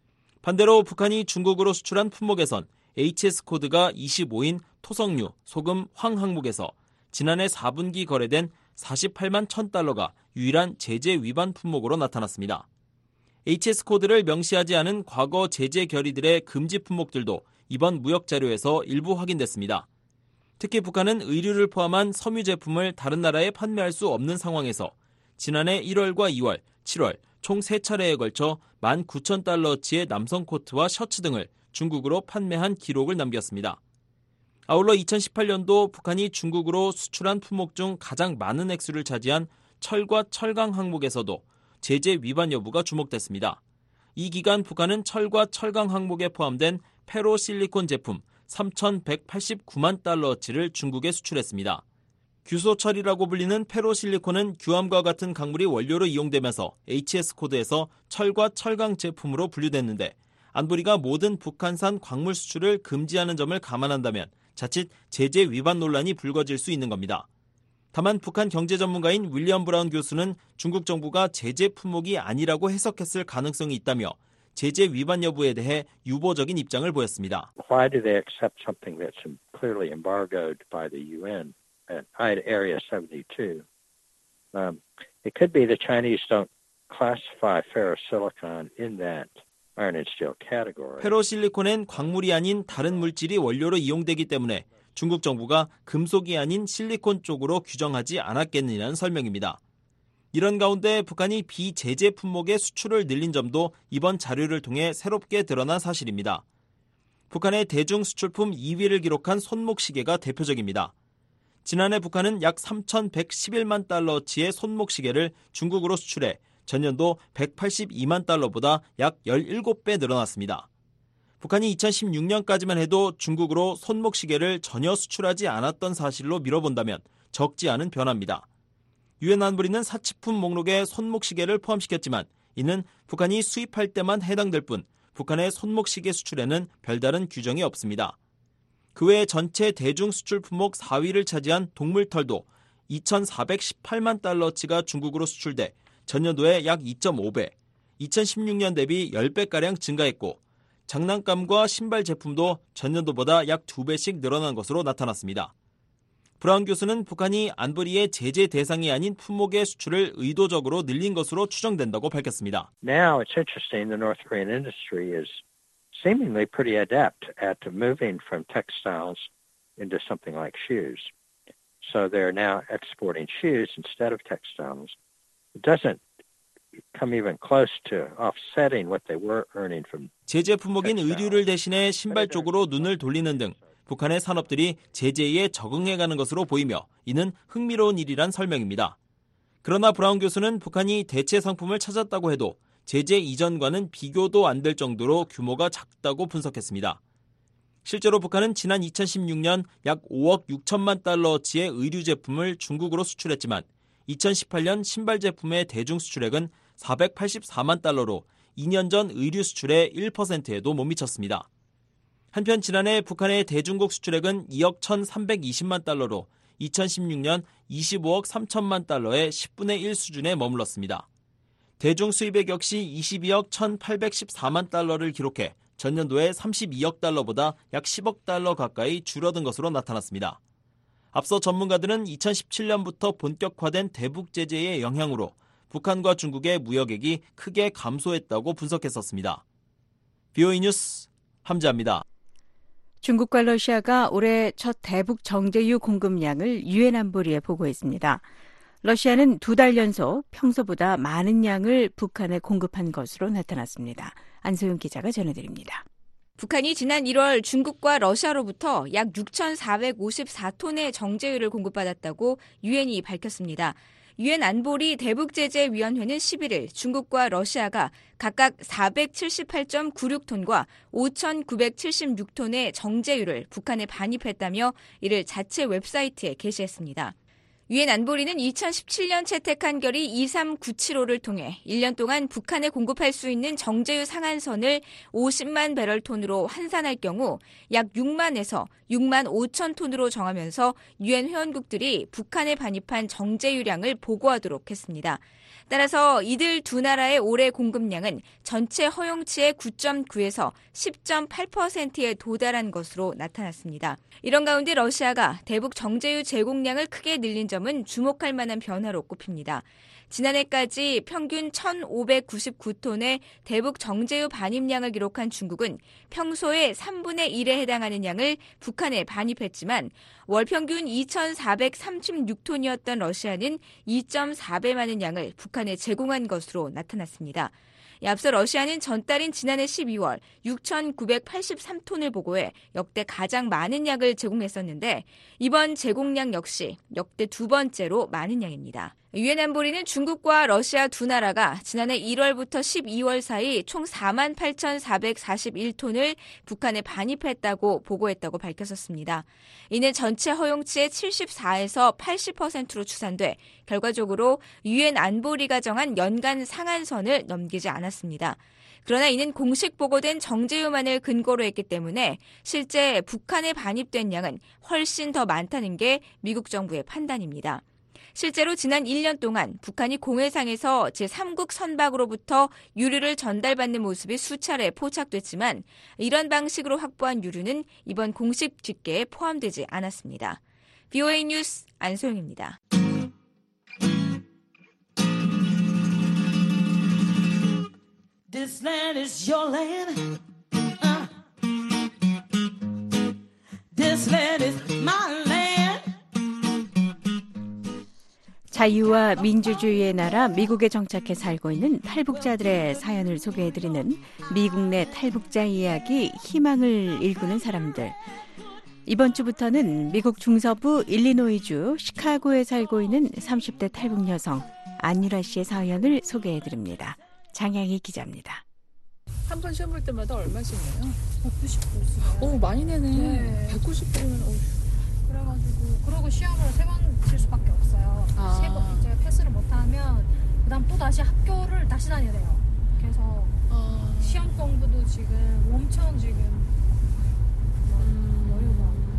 Speaker 6: 반대로 북한이 중국으로 수출한 품목에선 에이치에스 코드가 이십오인 토석류, 소금, 황 항목에서 지난해 사분기 거래된 사십팔만 천 달러가 유일한 제재 위반 품목으로 나타났습니다. 에이치에스 코드를 명시하지 않은 과거 제재 결의들의 금지 품목들도 이번 무역 자료에서 일부 확인됐습니다. 특히 북한은 의류를 포함한 섬유 제품을 다른 나라에 판매할 수 없는 상황에서 지난해 일월과 이월, 칠월 총 세 차례에 걸쳐 만 구천 달러어치의 남성 코트와 셔츠 등을 중국으로 판매한 기록을 남겼습니다. 아울러 이천십팔년도 북한이 중국으로 수출한 품목 중 가장 많은 액수를 차지한 철과 철강 항목에서도 제재 위반 여부가 주목됐습니다. 이 기간 북한은 철과 철강 항목에 포함된 페로실리콘 제품 삼천백팔십구만 달러어치를 중국에 수출했습니다. 규소철이라고 불리는 페로실리콘은 규암과 같은 강물이 원료로 이용되면서 에이치에스 코드에서 철과 철강 제품으로 분류됐는데 안보리가 모든 북한산 광물 수출을 금지하는 점을 감안한다면 자칫 제재 위반 논란이 불거질 수 있는 겁니다. 다만 북한 경제 전문가인 윌리엄 브라운 교수는 중국 정부가 제재 품목이 아니라고 해석했을 가능성이 있다며 제재 위반 여부에 대해 유보적인 입장을 보였습니다.
Speaker 14: Why do they accept something that's clearly embargoed by the 유엔 at Area seventy-two? Um, it could be the Chinese don't classify ferrosilicon in that iron and steel category.
Speaker 6: 페로실리콘엔 광물이 아닌 다른 물질이 원료로 이용되기 때문에 중국 정부가 금속이 아닌 실리콘 쪽으로 규정하지 않았겠느냐는 설명입니다. 이런 가운데 북한이 비제재 품목의 수출을 늘린 점도 이번 자료를 통해 새롭게 드러난 사실입니다. 북한의 대중 수출품 이 위를 기록한 손목시계가 대표적입니다. 지난해 북한은 약 삼천백십일만 달러어치의 손목시계를 중국으로 수출해 전년도 백팔십이만 달러보다 약 열일곱 배 늘어났습니다. 북한이 이천십육년까지만 해도 중국으로 손목시계를 전혀 수출하지 않았던 사실로 미뤄본다면 적지 않은 변화입니다. 유엔 안보리는 사치품 목록에 손목시계를 포함시켰지만 이는 북한이 수입할 때만 해당될 뿐 북한의 손목시계 수출에는 별다른 규정이 없습니다. 그 외 전체 대중 수출 품목 사 위를 차지한 동물털도 이천사백십팔만 달러치가 중국으로 수출돼 전년도에 약 이 점 오 배, 이천십육 년 대비 십 배가량 증가했고 장난감과 신발 제품도 전년도보다 약 두 배씩 늘어난 것으로 나타났습니다. 브라운 교수는 북한이 안보리의 제재 대상이 아닌 품목의 수출을 의도적으로 늘린 것으로 추정된다고 밝혔습니다.
Speaker 14: Now it's interesting the North Korean industry is seemingly pretty adept at moving from textiles into something like shoes. So they're now exporting shoes instead of textiles. It doesn't come even close to offsetting what they were earning from
Speaker 6: 제재 품목인 의류를 대신해 신발 쪽으로 눈을 돌리는 등 북한의 산업들이 제재에 적응해가는 것으로 보이며 이는 흥미로운 일이란 설명입니다. 그러나 브라운 교수는 북한이 대체 상품을 찾았다고 해도 제재 이전과는 비교도 안 될 정도로 규모가 작다고 분석했습니다. 실제로 북한은 지난 이천십육 년 약 오억 육천만 달러어치의 의류 제품을 중국으로 수출했지만 이천십팔 년 신발 제품의 대중 수출액은 사백팔십사만 달러로 이 년 전 의류 수출의 일 퍼센트에도 못 미쳤습니다. 한편 지난해 북한의 대중국 수출액은 이억 천삼백이십만 달러로 이천십육 년 이십오억 삼천만 달러의 십분의 일 수준에 머물렀습니다. 대중 수입액 역시 이십이억 천팔백십사만 달러를 기록해 전년도에 삼십이억 달러보다 약 십억 달러 가까이 줄어든 것으로 나타났습니다. 앞서 전문가들은 이천십칠 년부터 본격화된 대북 제재의 영향으로 북한과 중국의 무역액이 크게 감소했다고 분석했었습니다. 비오이 뉴스 함재합니다.
Speaker 3: 중국과 러시아가 올해 첫 대북 정제유 공급량을 유엔 안보리에 보고했습니다. 러시아는 두 달 연속 평소보다 많은 양을 북한에 공급한 것으로 나타났습니다. 안소영 기자가 전해드립니다.
Speaker 13: 북한이 지난 일월 중국과 러시아로부터 약 육천사백오십사 톤의 정제유를 공급받았다고 유엔이 밝혔습니다. 유엔 안보리 대북제재위원회는 십일일 중국과 러시아가 각각 사백칠십팔 점 구육 톤과 오천구백칠십육 톤의 정제유를 북한에 반입했다며 이를 자체 웹사이트에 게시했습니다. 유엔 안보리는 이천십칠 년 채택한 결의 이삼구칠오를 통해 일 년 동안 북한에 공급할 수 있는 정제유 상한선을 오십만 배럴톤으로 환산할 경우 약 육만에서 육만 오천 톤으로 정하면서 유엔 회원국들이 북한에 반입한 정제유량을 보고하도록 했습니다. 따라서 이들 두 나라의 올해 공급량은 전체 허용치의 구 점 구에서 십 점 팔 퍼센트에 도달한 것으로 나타났습니다. 이런 가운데 러시아가 대북 정제유 제공량을 크게 늘린 점은 주목할 만한 변화로 꼽힙니다. 지난해까지 평균 천오백구십구 톤의 대북 정제유 반입량을 기록한 중국은 평소의 삼분의 일에 해당하는 양을 북한에 반입했지만 월 평균 이천사백삼십육 톤이었던 러시아는 이 점 사 배 많은 양을 북한에 제공한 것으로 나타났습니다. 앞서 러시아는 전달인 지난해 십이월 육천구백팔십삼 톤을 보고해 역대 가장 많은 양을 제공했었는데 이번 제공량 역시 역대 두 번째로 많은 양입니다. 유엔 안보리는 중국과 러시아 두 나라가 지난해 일월부터 십이월 사이 총 사만 팔천사백사십일 톤을 북한에 반입했다고 보고했다고 밝혔었습니다. 이는 전체 허용치의 칠십사에서 팔십 퍼센트로 추산돼 결과적으로 유엔 안보리가 정한 연간 상한선을 넘기지 않았습니다. 그러나 이는 공식 보고된 정제유만을 근거로 했기 때문에 실제 북한에 반입된 양은 훨씬 더 많다는 게 미국 정부의 판단입니다. 실제로 지난 일 년 동안 북한이 공해상에서 제삼국 선박으로부터 유류를 전달받는 모습이 수차례 포착됐지만 이런 방식으로 확보한 유류는 이번 공식 집계에 포함되지 않았습니다. 비오에이 뉴스 안소영입니다.
Speaker 15: This land is your land. Uh. This land is my land.
Speaker 3: 자유와 민주주의의 나라 미국에 정착해 살고 있는 탈북자들의 사연을 소개해드리는 미국 내 탈북자 이야기 희망을 일구는 사람들. 이번 주부터는 미국 중서부 일리노이주 시카고에 살고 있는 삼십 대 탈북 여성 안유라 씨의 사연을 소개해드립니다. 장양희 기자입니다.
Speaker 16: 한 번 시험 볼 때마다 얼마씩 내요? 백구십 불. 오, 많이 내네. 네. 백구십 불이면 어휴.
Speaker 17: 그래가지고 그러고 시험을 세 번 칠 수밖에 없어요.
Speaker 16: 아.
Speaker 17: 세 번 이제 패스를 못하면 그다음 또 다시 학교를 다시 다녀야 돼요. 그래서 아. 시험 공부도 지금 엄청 지금 음. 여유가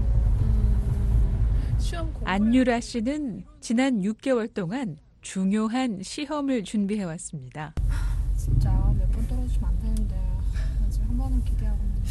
Speaker 18: 안유라 씨는 지난 육 개월 동안 중요한 시험을 준비해왔습니다.
Speaker 17: 진짜 몇 번 떨어지면 안 되는데 아직 한 번은 기대하고 있는데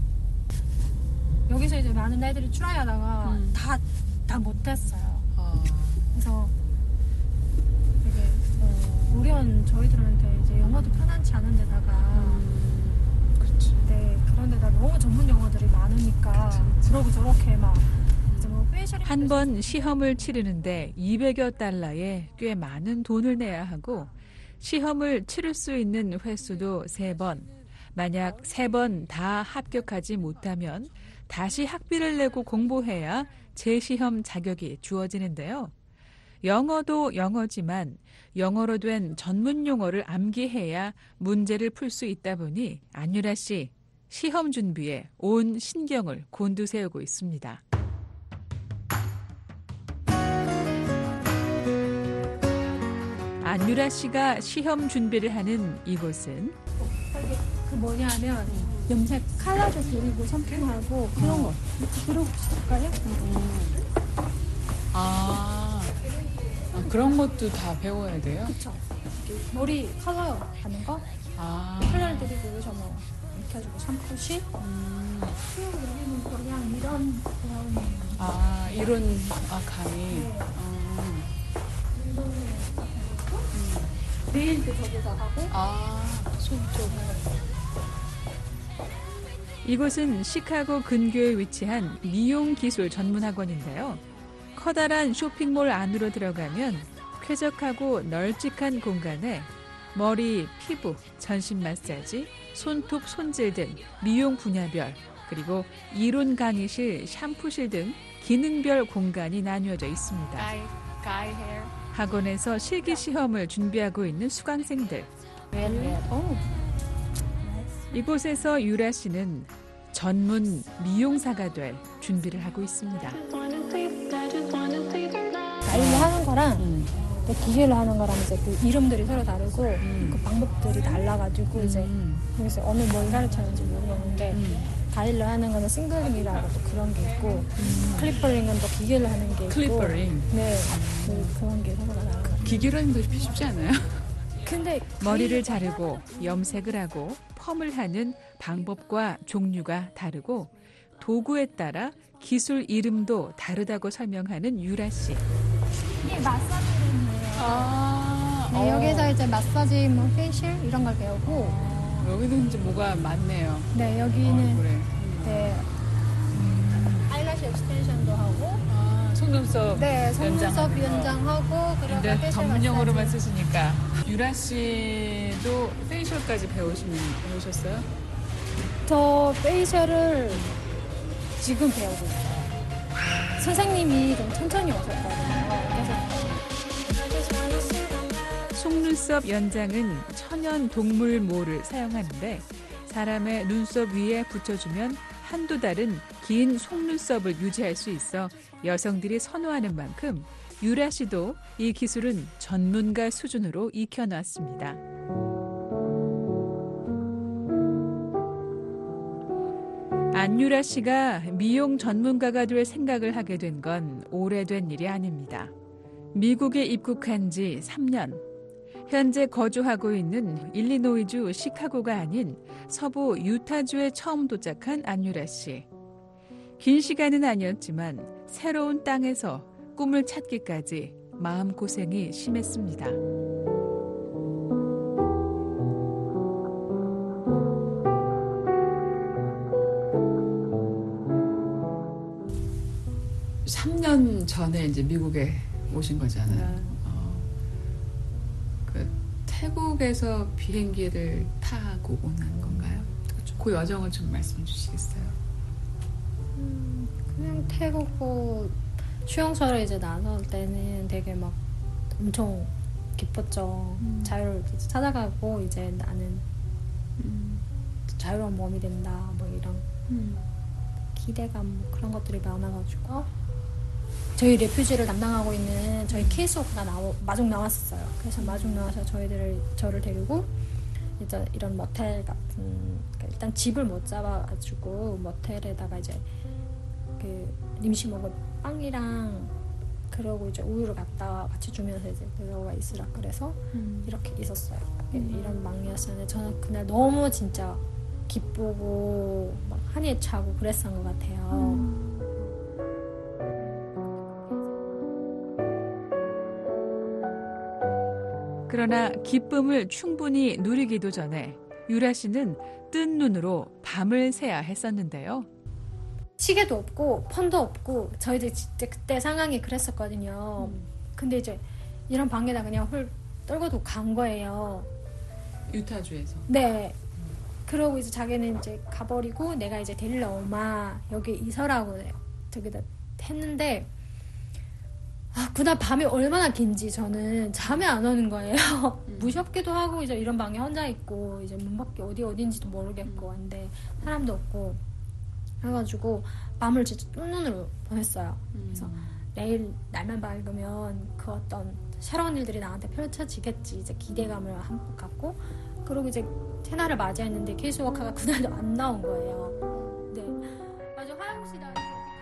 Speaker 17: 여기서 이제 많은 애들이 트라이하다가 음. 다, 다 못했어요. 어. 그래서 되게 어, 우리는 저희들한테 이제 영어도 편한치 않은 데다가 음. 그치. 네, 그런 데다 너무 전문 영어들이 많으니까 그치. 그러고 저렇게 막
Speaker 18: 한 번 시험을 치르는데 이백여 달러에 꽤 많은 돈을 내야 하고 시험을 치를 수 있는 횟수도 세 번. 만약 세 번 다 합격하지 못하면 다시 학비를 내고 공부해야 재시험 자격이 주어지는데요. 영어도 영어지만 영어로 된 전문 용어를 암기해야 문제를 풀 수 있다 보니 안유라 씨 시험 준비에 온 신경을 곤두세우고 있습니다. 안유라 씨가 시험 준비를 하는 이곳은
Speaker 17: 그 뭐냐 하면 염색 컬러도 그리고 샴푸하고 그런 거 들어볼까요?
Speaker 16: 아, 아 그런 것도 다 배워야 돼요?
Speaker 17: 그렇죠. 머리 컬러 하는 거, 아. 컬러를 드리고 여기서 뭐 이렇게 해주고 샴푸시, 음. 여기는 그냥 이런 그런
Speaker 16: 아 이런 아 감이. 네. 아.
Speaker 17: 네일도 저기서 하고.
Speaker 16: 아, 손쪽.
Speaker 18: 이곳은 시카고 근교에 위치한 미용 기술 전문 학원인데요. 커다란 쇼핑몰 안으로 들어가면 쾌적하고 널찍한 공간에 머리, 피부, 전신 마사지, 손톱, 손질 등 미용 분야별, 그리고 이론 강의실, 샴푸실 등 기능별 공간이 나뉘어져 있습니다.
Speaker 17: Guy, guy hair.
Speaker 18: 학원에서 실기 시험을 준비하고 있는 수강생들. 이곳에서 유라 씨는 전문 미용사가 될 준비를 하고 있습니다.
Speaker 17: 가위로 하는 거랑 음. 기계로 하는 거랑 이제 그 이름들이 서로 다르고 음. 그 방법들이 달라가지고 음. 이제 여기서 어느 뭘 가르치는지 모르겠는데 음. 가위로 하는 거는 싱글링이라고 또 그런 게 있고 음. 클리퍼링은 또 기계로 하는 게 있고
Speaker 16: 클리퍼링?
Speaker 17: 네, 그, 그런 게 서로 다르고
Speaker 16: 기계로 하는 거 쉽지 않아요?
Speaker 17: 근데
Speaker 18: 머리를 자르고 염색을 하고 펌을 하는 방법과 종류가 다르고 도구에 따라 기술 이름도 다르다고 설명하는 유라 씨.
Speaker 17: 이게 마사지룸이에요.
Speaker 16: 아,
Speaker 17: 네, 어. 여기서 이제 마사지, 뭐 페이셜 이런 걸 배우고
Speaker 16: 어, 여기는 이제 뭐가 많네요.
Speaker 17: 네, 여기는
Speaker 16: 어, 그래.
Speaker 17: 네 음. 아이라시 엑스텐션도 하고.
Speaker 16: 속눈썹
Speaker 17: 네, 속눈썹 연장하고
Speaker 16: 그리고 전문 용어로만 쓰시니까 유라 씨도 페이셜까지 배우시는 배우셨어요?
Speaker 17: 저 페이셜을 지금 배우고 있어요. 선생님이 좀 천천히 오셨거든요. 그래서
Speaker 18: 속눈썹 연장은 천연 동물모를 사용하는데 사람의 눈썹 위에 붙여주면 한두 달은 긴 속눈썹을 유지할 수 있어 여성들이 선호하는 만큼 유라 씨도 이 기술은 전문가 수준으로 익혀놨습니다. 안유라 씨가 미용 전문가가 될 생각을 하게 된 건 오래된 일이 아닙니다. 미국에 입국한 지 삼 년. 현재 거주하고 있는 일리노이주 시카고가 아닌 서부 유타주에 처음 도착한 안유라 씨. 긴 시간은 아니었지만 새로운 땅에서 꿈을 찾기까지 마음고생이 심했습니다.
Speaker 16: 삼 년 전에 이제 미국에 오신 거잖아요. 네. 어, 그 태국에서 비행기를 타고 오는 건가요? 그 여정을 좀 말씀해 주시겠어요?
Speaker 17: 음, 그냥 태국 뭐 수용소를 이제 나설 때는 되게 막 엄청 기뻤죠. 음. 자유를 찾아가고 이제 나는 음. 자유로운 몸이 된다 뭐 이런 음. 기대감 뭐 그런 것들이 많아가지고 저희 레퓨지를 담당하고 있는 저희 케이스워크가 나오, 마중 나왔었어요. 그래서 마중 나와서 저희들을 저를 데리고 이제 이런 모텔 같은 그러니까 일단 집을 못 잡아가지고 모텔에다가 이제 그 임시목을 빵이랑 그러고 이제 우유를 갖다가 같이 주면서 이제 들어가 있으라 그래서 음. 이렇게 있었어요. 음. 이런 망이었었는데 저는 그날 너무 진짜 기쁘고 막 한이 차고 그랬던 것 같아요. 음.
Speaker 18: 그러나 기쁨을 충분히 누리기도 전에 유라 씨는 뜬 눈으로 밤을 새야 했었는데요.
Speaker 17: 시계도 없고 폰도 없고 저희들 진짜 그때 상황이 그랬었거든요. 음. 근데 이제 이런 방에다 그냥 홀 떨고도 간 거예요.
Speaker 16: 유타주에서?
Speaker 17: 네. 음. 그러고 이제 자기는 이제 가버리고 내가 이제 데리러 오마 여기 이서라고 저기다 했는데 아, 그날 밤이 얼마나 긴지 저는 잠이 안 오는 거예요. 음. 무섭기도 하고 이제 이런 방에 혼자 있고 이제 문 밖에 어디 어딘지도 모르겠고 한데 사람도 없고 해가지고 밤을 진짜 뜬눈으로 보냈어요. 음. 그래서 내일 날만 밝으면 그 어떤 새로운 일들이 나한테 펼쳐지겠지 이제 기대감을 한몫 갖고 그리고 이제 새날을 맞이했는데 케이스워커가 그날도 안 나온 거예요. 네, 아주 화장실에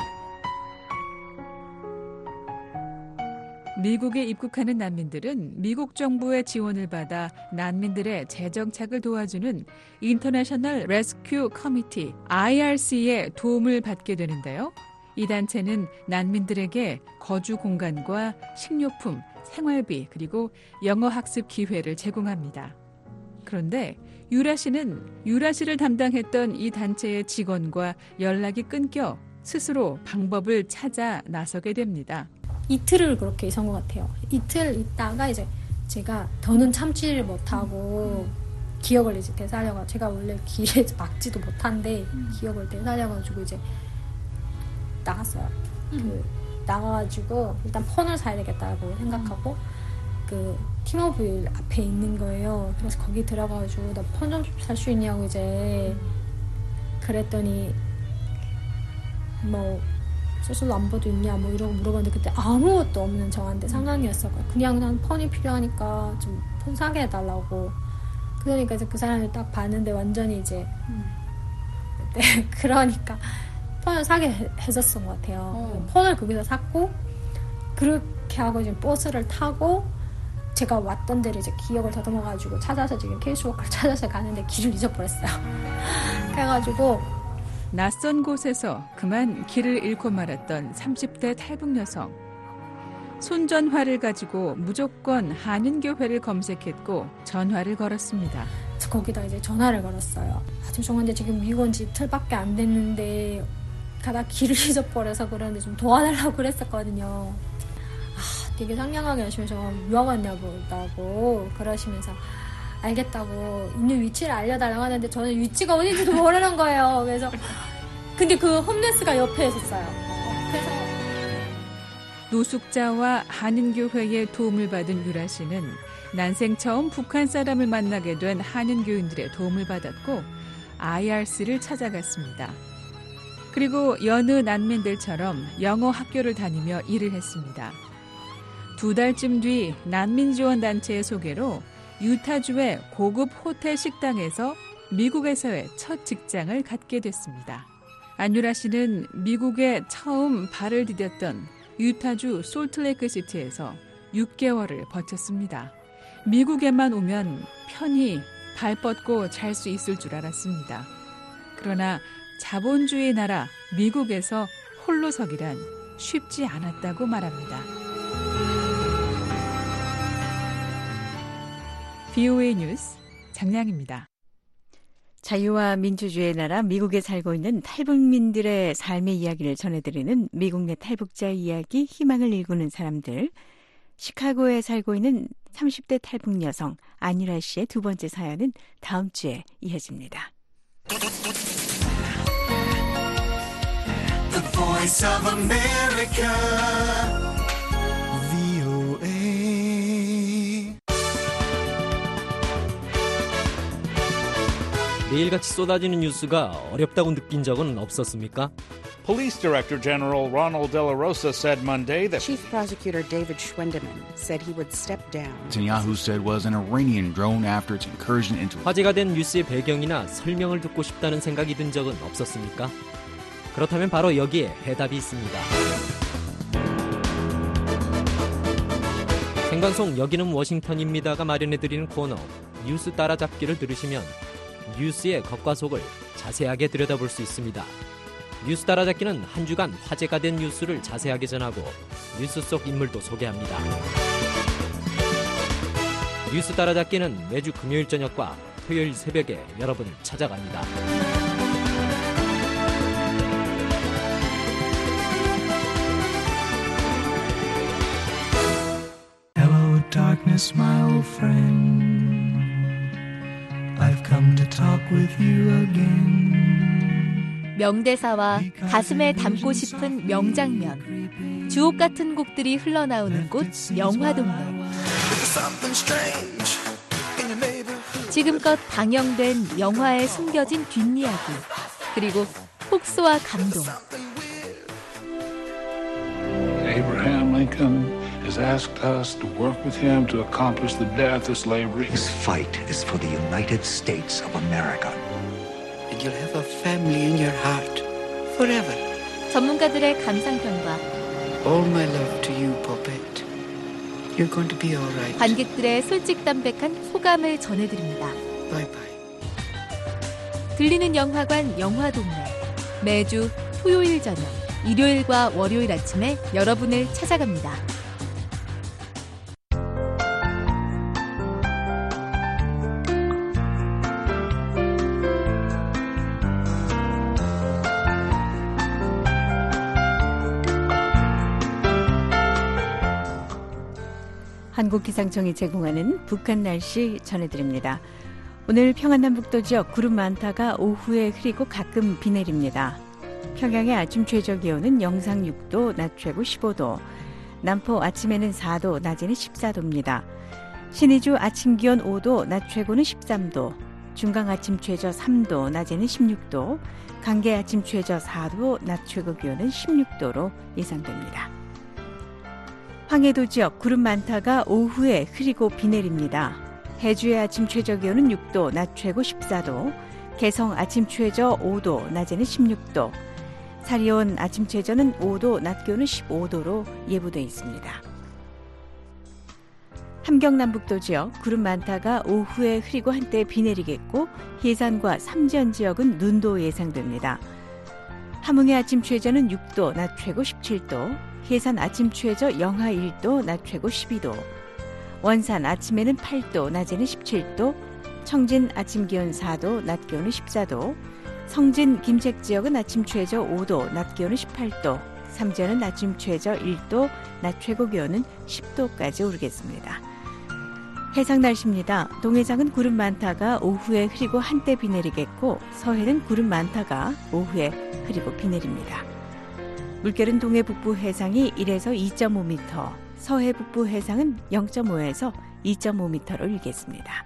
Speaker 18: 미국에 입국하는 난민들은 미국 정부의 지원을 받아 난민들의 재정착을 도와주는 인터내셔널 레스큐 커미티 아이알씨의 도움을 받게 되는데요. 이 단체는 난민들에게 거주 공간과 식료품, 생활비 그리고 영어 학습 기회를 제공합니다. 그런데 유라 씨는 유라 씨를 담당했던 이 단체의 직원과 연락이 끊겨 스스로 방법을 찾아 나서게 됩니다.
Speaker 17: 이틀을 그렇게 있은 것 같아요. 이틀 있다가 이제 제가 더는 참지를 못하고 음. 기억을 이제 되살려가 제가 원래 길에 막지도 못한데 음. 기억을 되살려가지고 이제 나갔어요. 음. 그 나가가지고 일단 폰을 사야 되겠다고 생각하고 음. 그 티모빌 앞에 있는 거예요. 그래서 거기 들어가가지고 나 폰 좀 살 수 있냐고 이제 음. 그랬더니 뭐 소셜 넘버도 있냐 뭐 이러고 물어봤는데 그때 아무것도 없는 저한테 상황이었어요. 그냥 난 폰이 필요하니까 좀 폰 사게 해달라고. 그러니까 이제 그 사람을 딱 봤는데 완전히 이제 음. 네, 그러니까 폰을 사게 해줬던 것 같아요. 어. 폰을 거기서 샀고 그렇게 하고 이제 버스를 타고 제가 왔던 데를 이제 기억을 더듬어가지고 찾아서 지금 케이스워커를 찾아서 가는데 길을 잊어버렸어요. 그래가지고
Speaker 18: 낯선 곳에서 그만 길을 잃고 말았던 삼십 대 탈북 여성. 손전화를 가지고 무조건 한인교회를 검색했고 전화를 걸었습니다.
Speaker 17: 거기다 이제 전화를 걸었어요. 아, 죄송한데 지금 미국 온 지 이틀밖에 안 됐는데 가다 길을 잊어버려서 그러는데 좀 도와달라고 그랬었거든요. 아, 되게 상냥하게 하시면서 뭐 왔냐 보다고 그러시면서 알겠다고 있는 위치를 알려달라고 하는데 저는 위치가 어딘지도 모르는 거예요. 그래서 근데 그 홈레스가 옆에 있었어요. 그래서
Speaker 18: 노숙자와 한인교회의 도움을 받은 유라 씨는 난생 처음 북한 사람을 만나게 된 한인교인들의 도움을 받았고 아이알씨를 찾아갔습니다. 그리고 여느 난민들처럼 영어 학교를 다니며 일을 했습니다. 두 달쯤 뒤 난민지원단체의 소개로 유타주의 고급 호텔 식당에서 미국에서의 첫 직장을 갖게 됐습니다. 안유라 씨는 미국에 처음 발을 디뎠던 유타주 솔트레이크 시티에서 육 개월을 버텼습니다. 미국에만 오면 편히 발 뻗고 잘 수 있을 줄 알았습니다. 그러나 자본주의 나라 미국에서 홀로 서기란 쉽지 않았다고 말합니다. 브이오에이 뉴스 장량입니다.
Speaker 3: 자유와 민주주의의 나라 미국에 살고 있는 탈북민들의 삶의 이야기를 전해드리는 미국 내 탈북자의 이야기, 희망을 일구는 사람들. 시카고에 살고 있는 삼십 대 탈북 여성 안유라 씨의 두 번째 사연은 다음 주에 이어집니다.
Speaker 19: The Voice of America, 브이오에이.
Speaker 20: 매일같이 쏟아지는 뉴스가 어렵다고 느낀 적은 없었습니까?
Speaker 21: Police Director General Ronald De La Rosa said Monday that
Speaker 22: Chief Prosecutor David Schwendeman said he would step down.
Speaker 23: Netanyahu said was an Iranian drone after its incursion into.
Speaker 20: 화제가 된 뉴스의 배경이나 설명을 듣고 싶다는 생각이 든 적은 없었습니까? 그렇다면 바로 여기에 해답이 있습니다. 생방송 여기는 워싱턴입니다가 마련해드리는 코너 뉴스 따라잡기를 들으시면 뉴스의 겉과 속을 자세하게 들여다볼 수 있습니다. 뉴스 따라잡기는 한 주간 화제가 된 뉴스를 자세하게 전하고 뉴스 속 인물도 소개합니다. 뉴스 따라잡기는 매주 금요일 저녁과 토요일 새벽에 여러분을 찾아갑니다.
Speaker 19: Hello, darkness, my old friend. I've come to talk with you again.
Speaker 2: 명대사와 가슴에 담고 싶은 명장면, 주옥 같은 곡들이 흘러나오는 곳 영화동네. 지금껏 방영된 영화에 숨겨진 뒷이야기, 그리고 폭소와 감동.
Speaker 4: Abraham Lincoln has asked us to work with him to accomplish the death of slavery.
Speaker 8: This fight is for the United States of America. And you'll have a family in your heart forever.
Speaker 2: 전문가들의 감상평과
Speaker 8: All my love to you, Puppet. You're going to be all right.
Speaker 2: 관객들의 솔직담백한 소감을 전해드립니다.
Speaker 8: Bye bye.
Speaker 2: 들리는 영화관 영화동네. 매주 토요일 저녁, 일요일과 월요일 아침에 여러분을 찾아갑니다.
Speaker 3: 한국기상청이 제공하는 북한 날씨 전해드립니다. 오늘 평안남북도 지역 구름 많다가 오후에 흐리고 가끔 비 내립니다. 평양의 아침 최저기온은 영상 육 도, 낮 최고 십오 도, 남포 아침에는 사 도, 낮에는 십사 도입니다. 신의주 아침 기온 오 도, 낮 최고는 십삼 도, 중강 아침 최저 삼 도, 낮에는 십육 도, 강계 아침 최저 사 도, 낮 최고 기온은 십육 도로 예상됩니다. 황해도 지역 구름 많다가 오후에 흐리고 비 내립니다. 해주의 아침 최저기온은 육 도, 낮 최고 십사 도, 개성 아침 최저 오 도, 낮에는 십육 도, 사리온 아침 최저는 오 도, 낮 기온은 십오 도로 예보되어 있습니다. 함경남북도 지역 구름 많다가 오후에 흐리고 한때 비 내리겠고 해산과 삼전 지역은 눈도 예상됩니다. 함흥의 아침 최저는 육 도, 낮 최고 십칠 도, 해산 아침 최저 영하 일 도, 낮 최고 십이 도, 원산 아침에는 팔 도, 낮에는 십칠 도, 청진 아침 기온 사 도, 낮 기온은 십사 도, 성진 김책 지역은 아침 최저 오 도, 낮 기온은 십팔 도, 삼전은 아침 최저 일 도, 낮 최고 기온은 십 도까지 오르겠습니다. 해상 날씨입니다. 동해상은 구름 많다가 오후에 흐리고 한때 비 내리겠고 서해는 구름 많다가 오후에 흐리고 비 내립니다. 물결은 동해 북부 해상이 일에서 이 점 오 미터, 서해 북부 해상은 영 점 오에서 이 점 오 미터로 일겠습니다.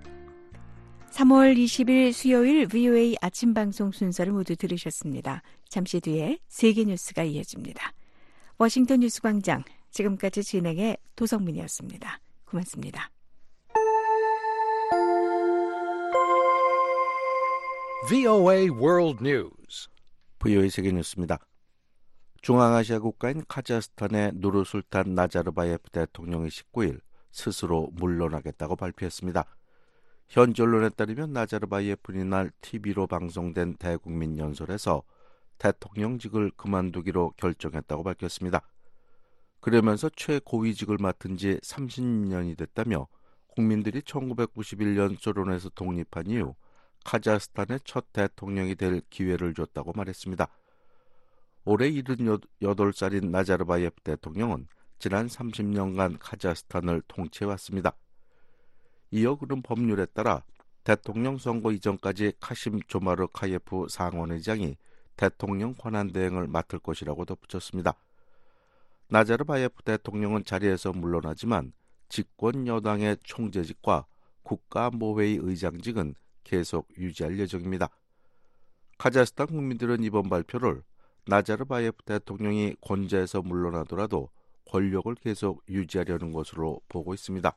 Speaker 3: 삼월 이십일 수요일 브이오에이 아침 방송 순서를 모두 들으셨습니다. 잠시 뒤에 세계 뉴스가 이어집니다. 워싱턴 뉴스 광장, 지금까지 진행의 도성민이었습니다. 고맙습니다.
Speaker 24: 브이오에이 World News.
Speaker 25: 브이오에이 세계 뉴스입니다. 중앙아시아 국가인 카자흐스탄의 누르술탄 나자르바예프 대통령이 십구 일 스스로 물러나겠다고 발표했습니다. 현지 언론에 따르면 나자르바예프는 이날 티비로 방송된 대국민 연설에서 대통령직을 그만두기로 결정했다고 밝혔습니다. 그러면서 최고위직을 맡은 지 삼십 년이 됐다며 국민들이 천구백구십일 년 소련에서 독립한 이후 카자흐스탄의 첫 대통령이 될 기회를 줬다고 말했습니다. 올해 일흔여덟 살인 나자르바예프 대통령은 지난 삼십 년간 카자흐스탄을 통치해왔습니다. 이어 그는 법률에 따라 대통령 선거 이전까지 카심 조마르카예프 상원의장이 대통령 권한대행을 맡을 것이라고 덧붙였습니다. 나자르바예프 대통령은 자리에서 물러나지만 집권 여당의 총재직과 국가안보회의 의장직은 계속 유지할 예정입니다. 카자흐스탄 국민들은 이번 발표를 나자르바예프 대통령이 권좌에서 물러나더라도 권력을 계속 유지하려는 것으로 보고 있습니다.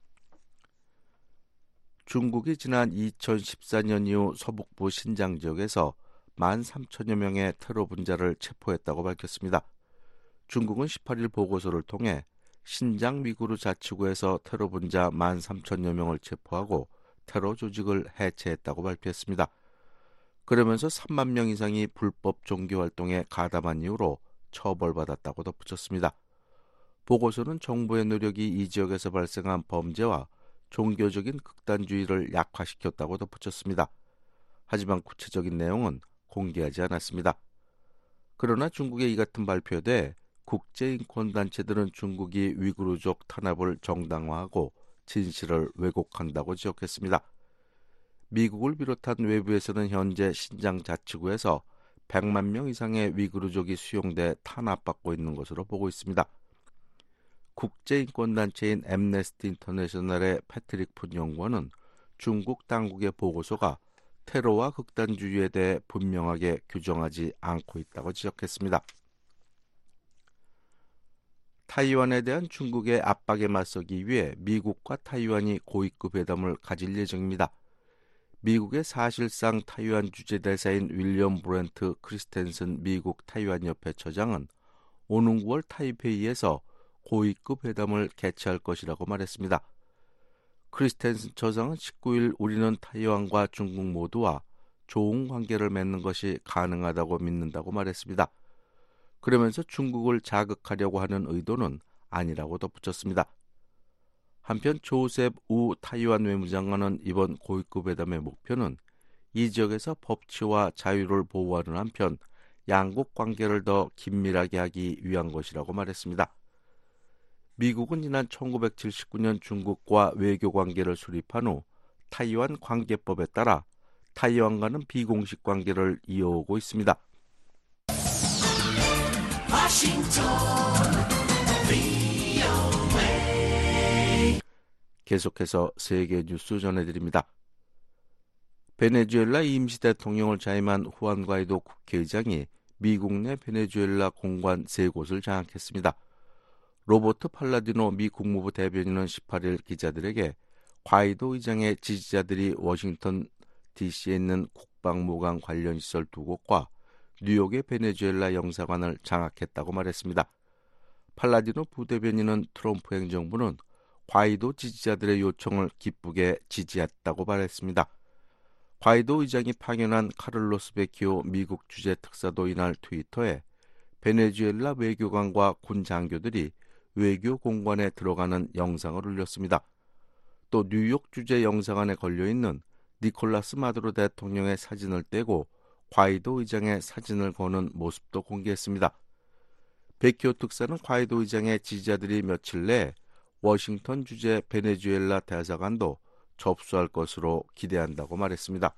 Speaker 25: 중국이 지난 이천십사 년 이후 서북부 신장 지역에서 만 삼천여 명의 테러 분자를 체포했다고 밝혔습니다. 중국은 십팔 일 보고서를 통해 신장 위구르 자치구에서 테러 분자 만 삼천여 명을 체포하고 테러 조직을 해체했다고 발표했습니다. 그러면서 삼만 명 이상이 불법 종교활동에 가담한 이유로 처벌받았다고 덧붙였습니다. 보고서는 정부의 노력이 이 지역에서 발생한 범죄와 종교적인 극단주의를 약화시켰다고 덧붙였습니다. 하지만 구체적인 내용은 공개하지 않았습니다. 그러나 중국의 이 같은 발표에 대해 국제인권단체들은 중국이 위구르족 탄압을 정당화하고 진실을 왜곡한다고 지적했습니다. 미국을 비롯한 외부에서는 현재 신장 자치구에서 백만 명 이상의 위구르족이 수용돼 탄압받고 있는 것으로 보고 있습니다. 국제인권단체인 앰네스티 인터내셔널의 패트릭 푼 연구원은 중국 당국의 보고서가 테러와 극단주의에 대해 분명하게 규정하지 않고 있다고 지적했습니다. 타이완에 대한 중국의 압박에 맞서기 위해 미국과 타이완이 고위급 회담을 가질 예정입니다. 미국의 사실상 타이완 주재대사인 윌리엄 브렌트 크리스텐슨 미국 타이완협회 처장은 오는 구월 타이페이에서 고위급 회담을 개최할 것이라고 말했습니다. 크리스텐슨 처장은 십구일 우리는 타이완과 중국 모두와 좋은 관계를 맺는 것이 가능하다고 믿는다고 말했습니다. 그러면서 중국을 자극하려고 하는 의도는 아니라고 덧붙였습니다. 한편 조셉 우 타이완 외무장관은 이번 고위급 회담의 목표는 이 지역에서 법치와 자유를 보호하는 한편 양국 관계를 더 긴밀하게 하기 위한 것이라고 말했습니다. 미국은 지난 천구백칠십구 년 중국과 외교 관계를 수립한 후 타이완 관계법에 따라 타이완과는 비공식 관계를 이어오고 있습니다. 계속해서 세계 뉴스 전해드립니다. 베네수엘라 임시 대통령을 자임한 후안 과이도 국회의장이 미국 내 베네수엘라 공관 세 곳을 장악했습니다. 로버트 팔라디노 미 국무부 대변인은 십팔일 기자들에게 과이도 의장의 지지자들이 워싱턴 디씨에 있는 국방무관 관련 시설 두 곳과 뉴욕의 베네수엘라 영사관을 장악했다고 말했습니다. 팔라디노 부대변인은 트럼프 행정부는 과이도 지지자들의 요청을 기쁘게 지지했다고 말했습니다. 과이도 의장이 파견한 카를로스 베키오 미국 주재 특사도 이날 트위터에 베네수엘라 외교관과 군 장교들이 외교 공관에 들어가는 영상을 올렸습니다. 또 뉴욕 주재 영사관에 걸려있는 니콜라스 마두로 대통령의 사진을 떼고 과이도 의장의 사진을 거는 모습도 공개했습니다. 베키오 특사는 과이도 의장의 지지자들이 며칠 내에 워싱턴 주재 베네수엘라 대사관도 접수할 것으로 기대한다고 말했습니다.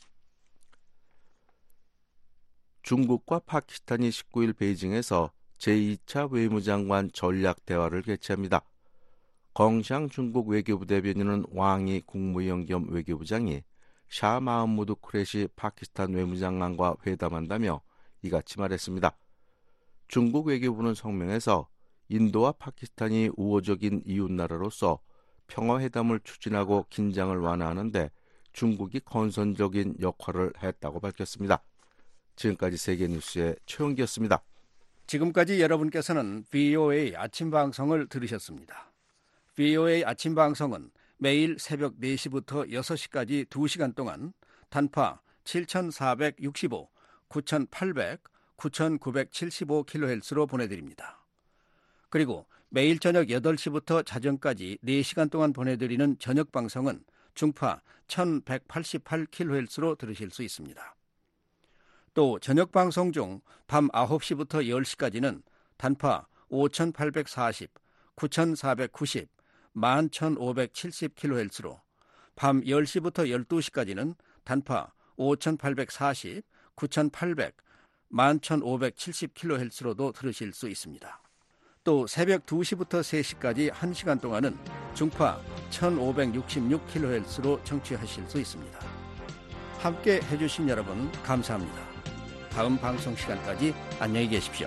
Speaker 25: 중국과 파키스탄이 십구일 베이징에서 제이 차 외무장관 전략 대화를 개최합니다. 껑샹 중국 외교부 대변인은 왕이 국무위원 겸 외교부장이 샤 마흐무드 쿠레시 파키스탄 외무장관과 회담한다며 이같이 말했습니다. 중국 외교부는 성명에서 인도와 파키스탄이 우호적인 이웃나라로서 평화회담을 추진하고 긴장을 완화하는 데 중국이 건선적인 역할을 했다고 밝혔습니다. 지금까지 세계뉴스의 최영기였습니다.
Speaker 7: 지금까지 여러분께서는 브이오에이 아침 방송을 들으셨습니다. 브이오에이 아침 방송은 매일 새벽 네 시부터 여섯 시까지 두 시간 동안 단파 칠천사백육십오, 구천팔백, 구천구백칠십오 킬로헤르츠로 보내드립니다. 그리고 매일 저녁 여덟 시부터 자정까지 네 시간 동안 보내드리는 저녁 방송은 중파 천백팔십팔 킬로헤르츠로 들으실 수 있습니다. 또 저녁 방송 중 밤 아홉 시부터 열 시까지는 단파 오천팔백사십, 구천사백구십, 만 천오백칠십 킬로헤르츠로, 밤 열 시부터 열두 시까지는 단파 오천팔백사십, 구천팔백, 만 천오백칠십 킬로헤르츠로도 들으실 수 있습니다. 또 새벽 두 시부터 세 시까지 한 시간 동안은 중파 천오백육십육 킬로헤르츠로 청취하실 수 있습니다. 함께 해주신 여러분 감사합니다. 다음 방송 시간까지 안녕히 계십시오.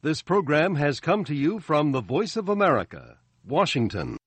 Speaker 5: This program has come to you from the Voice of America, Washington.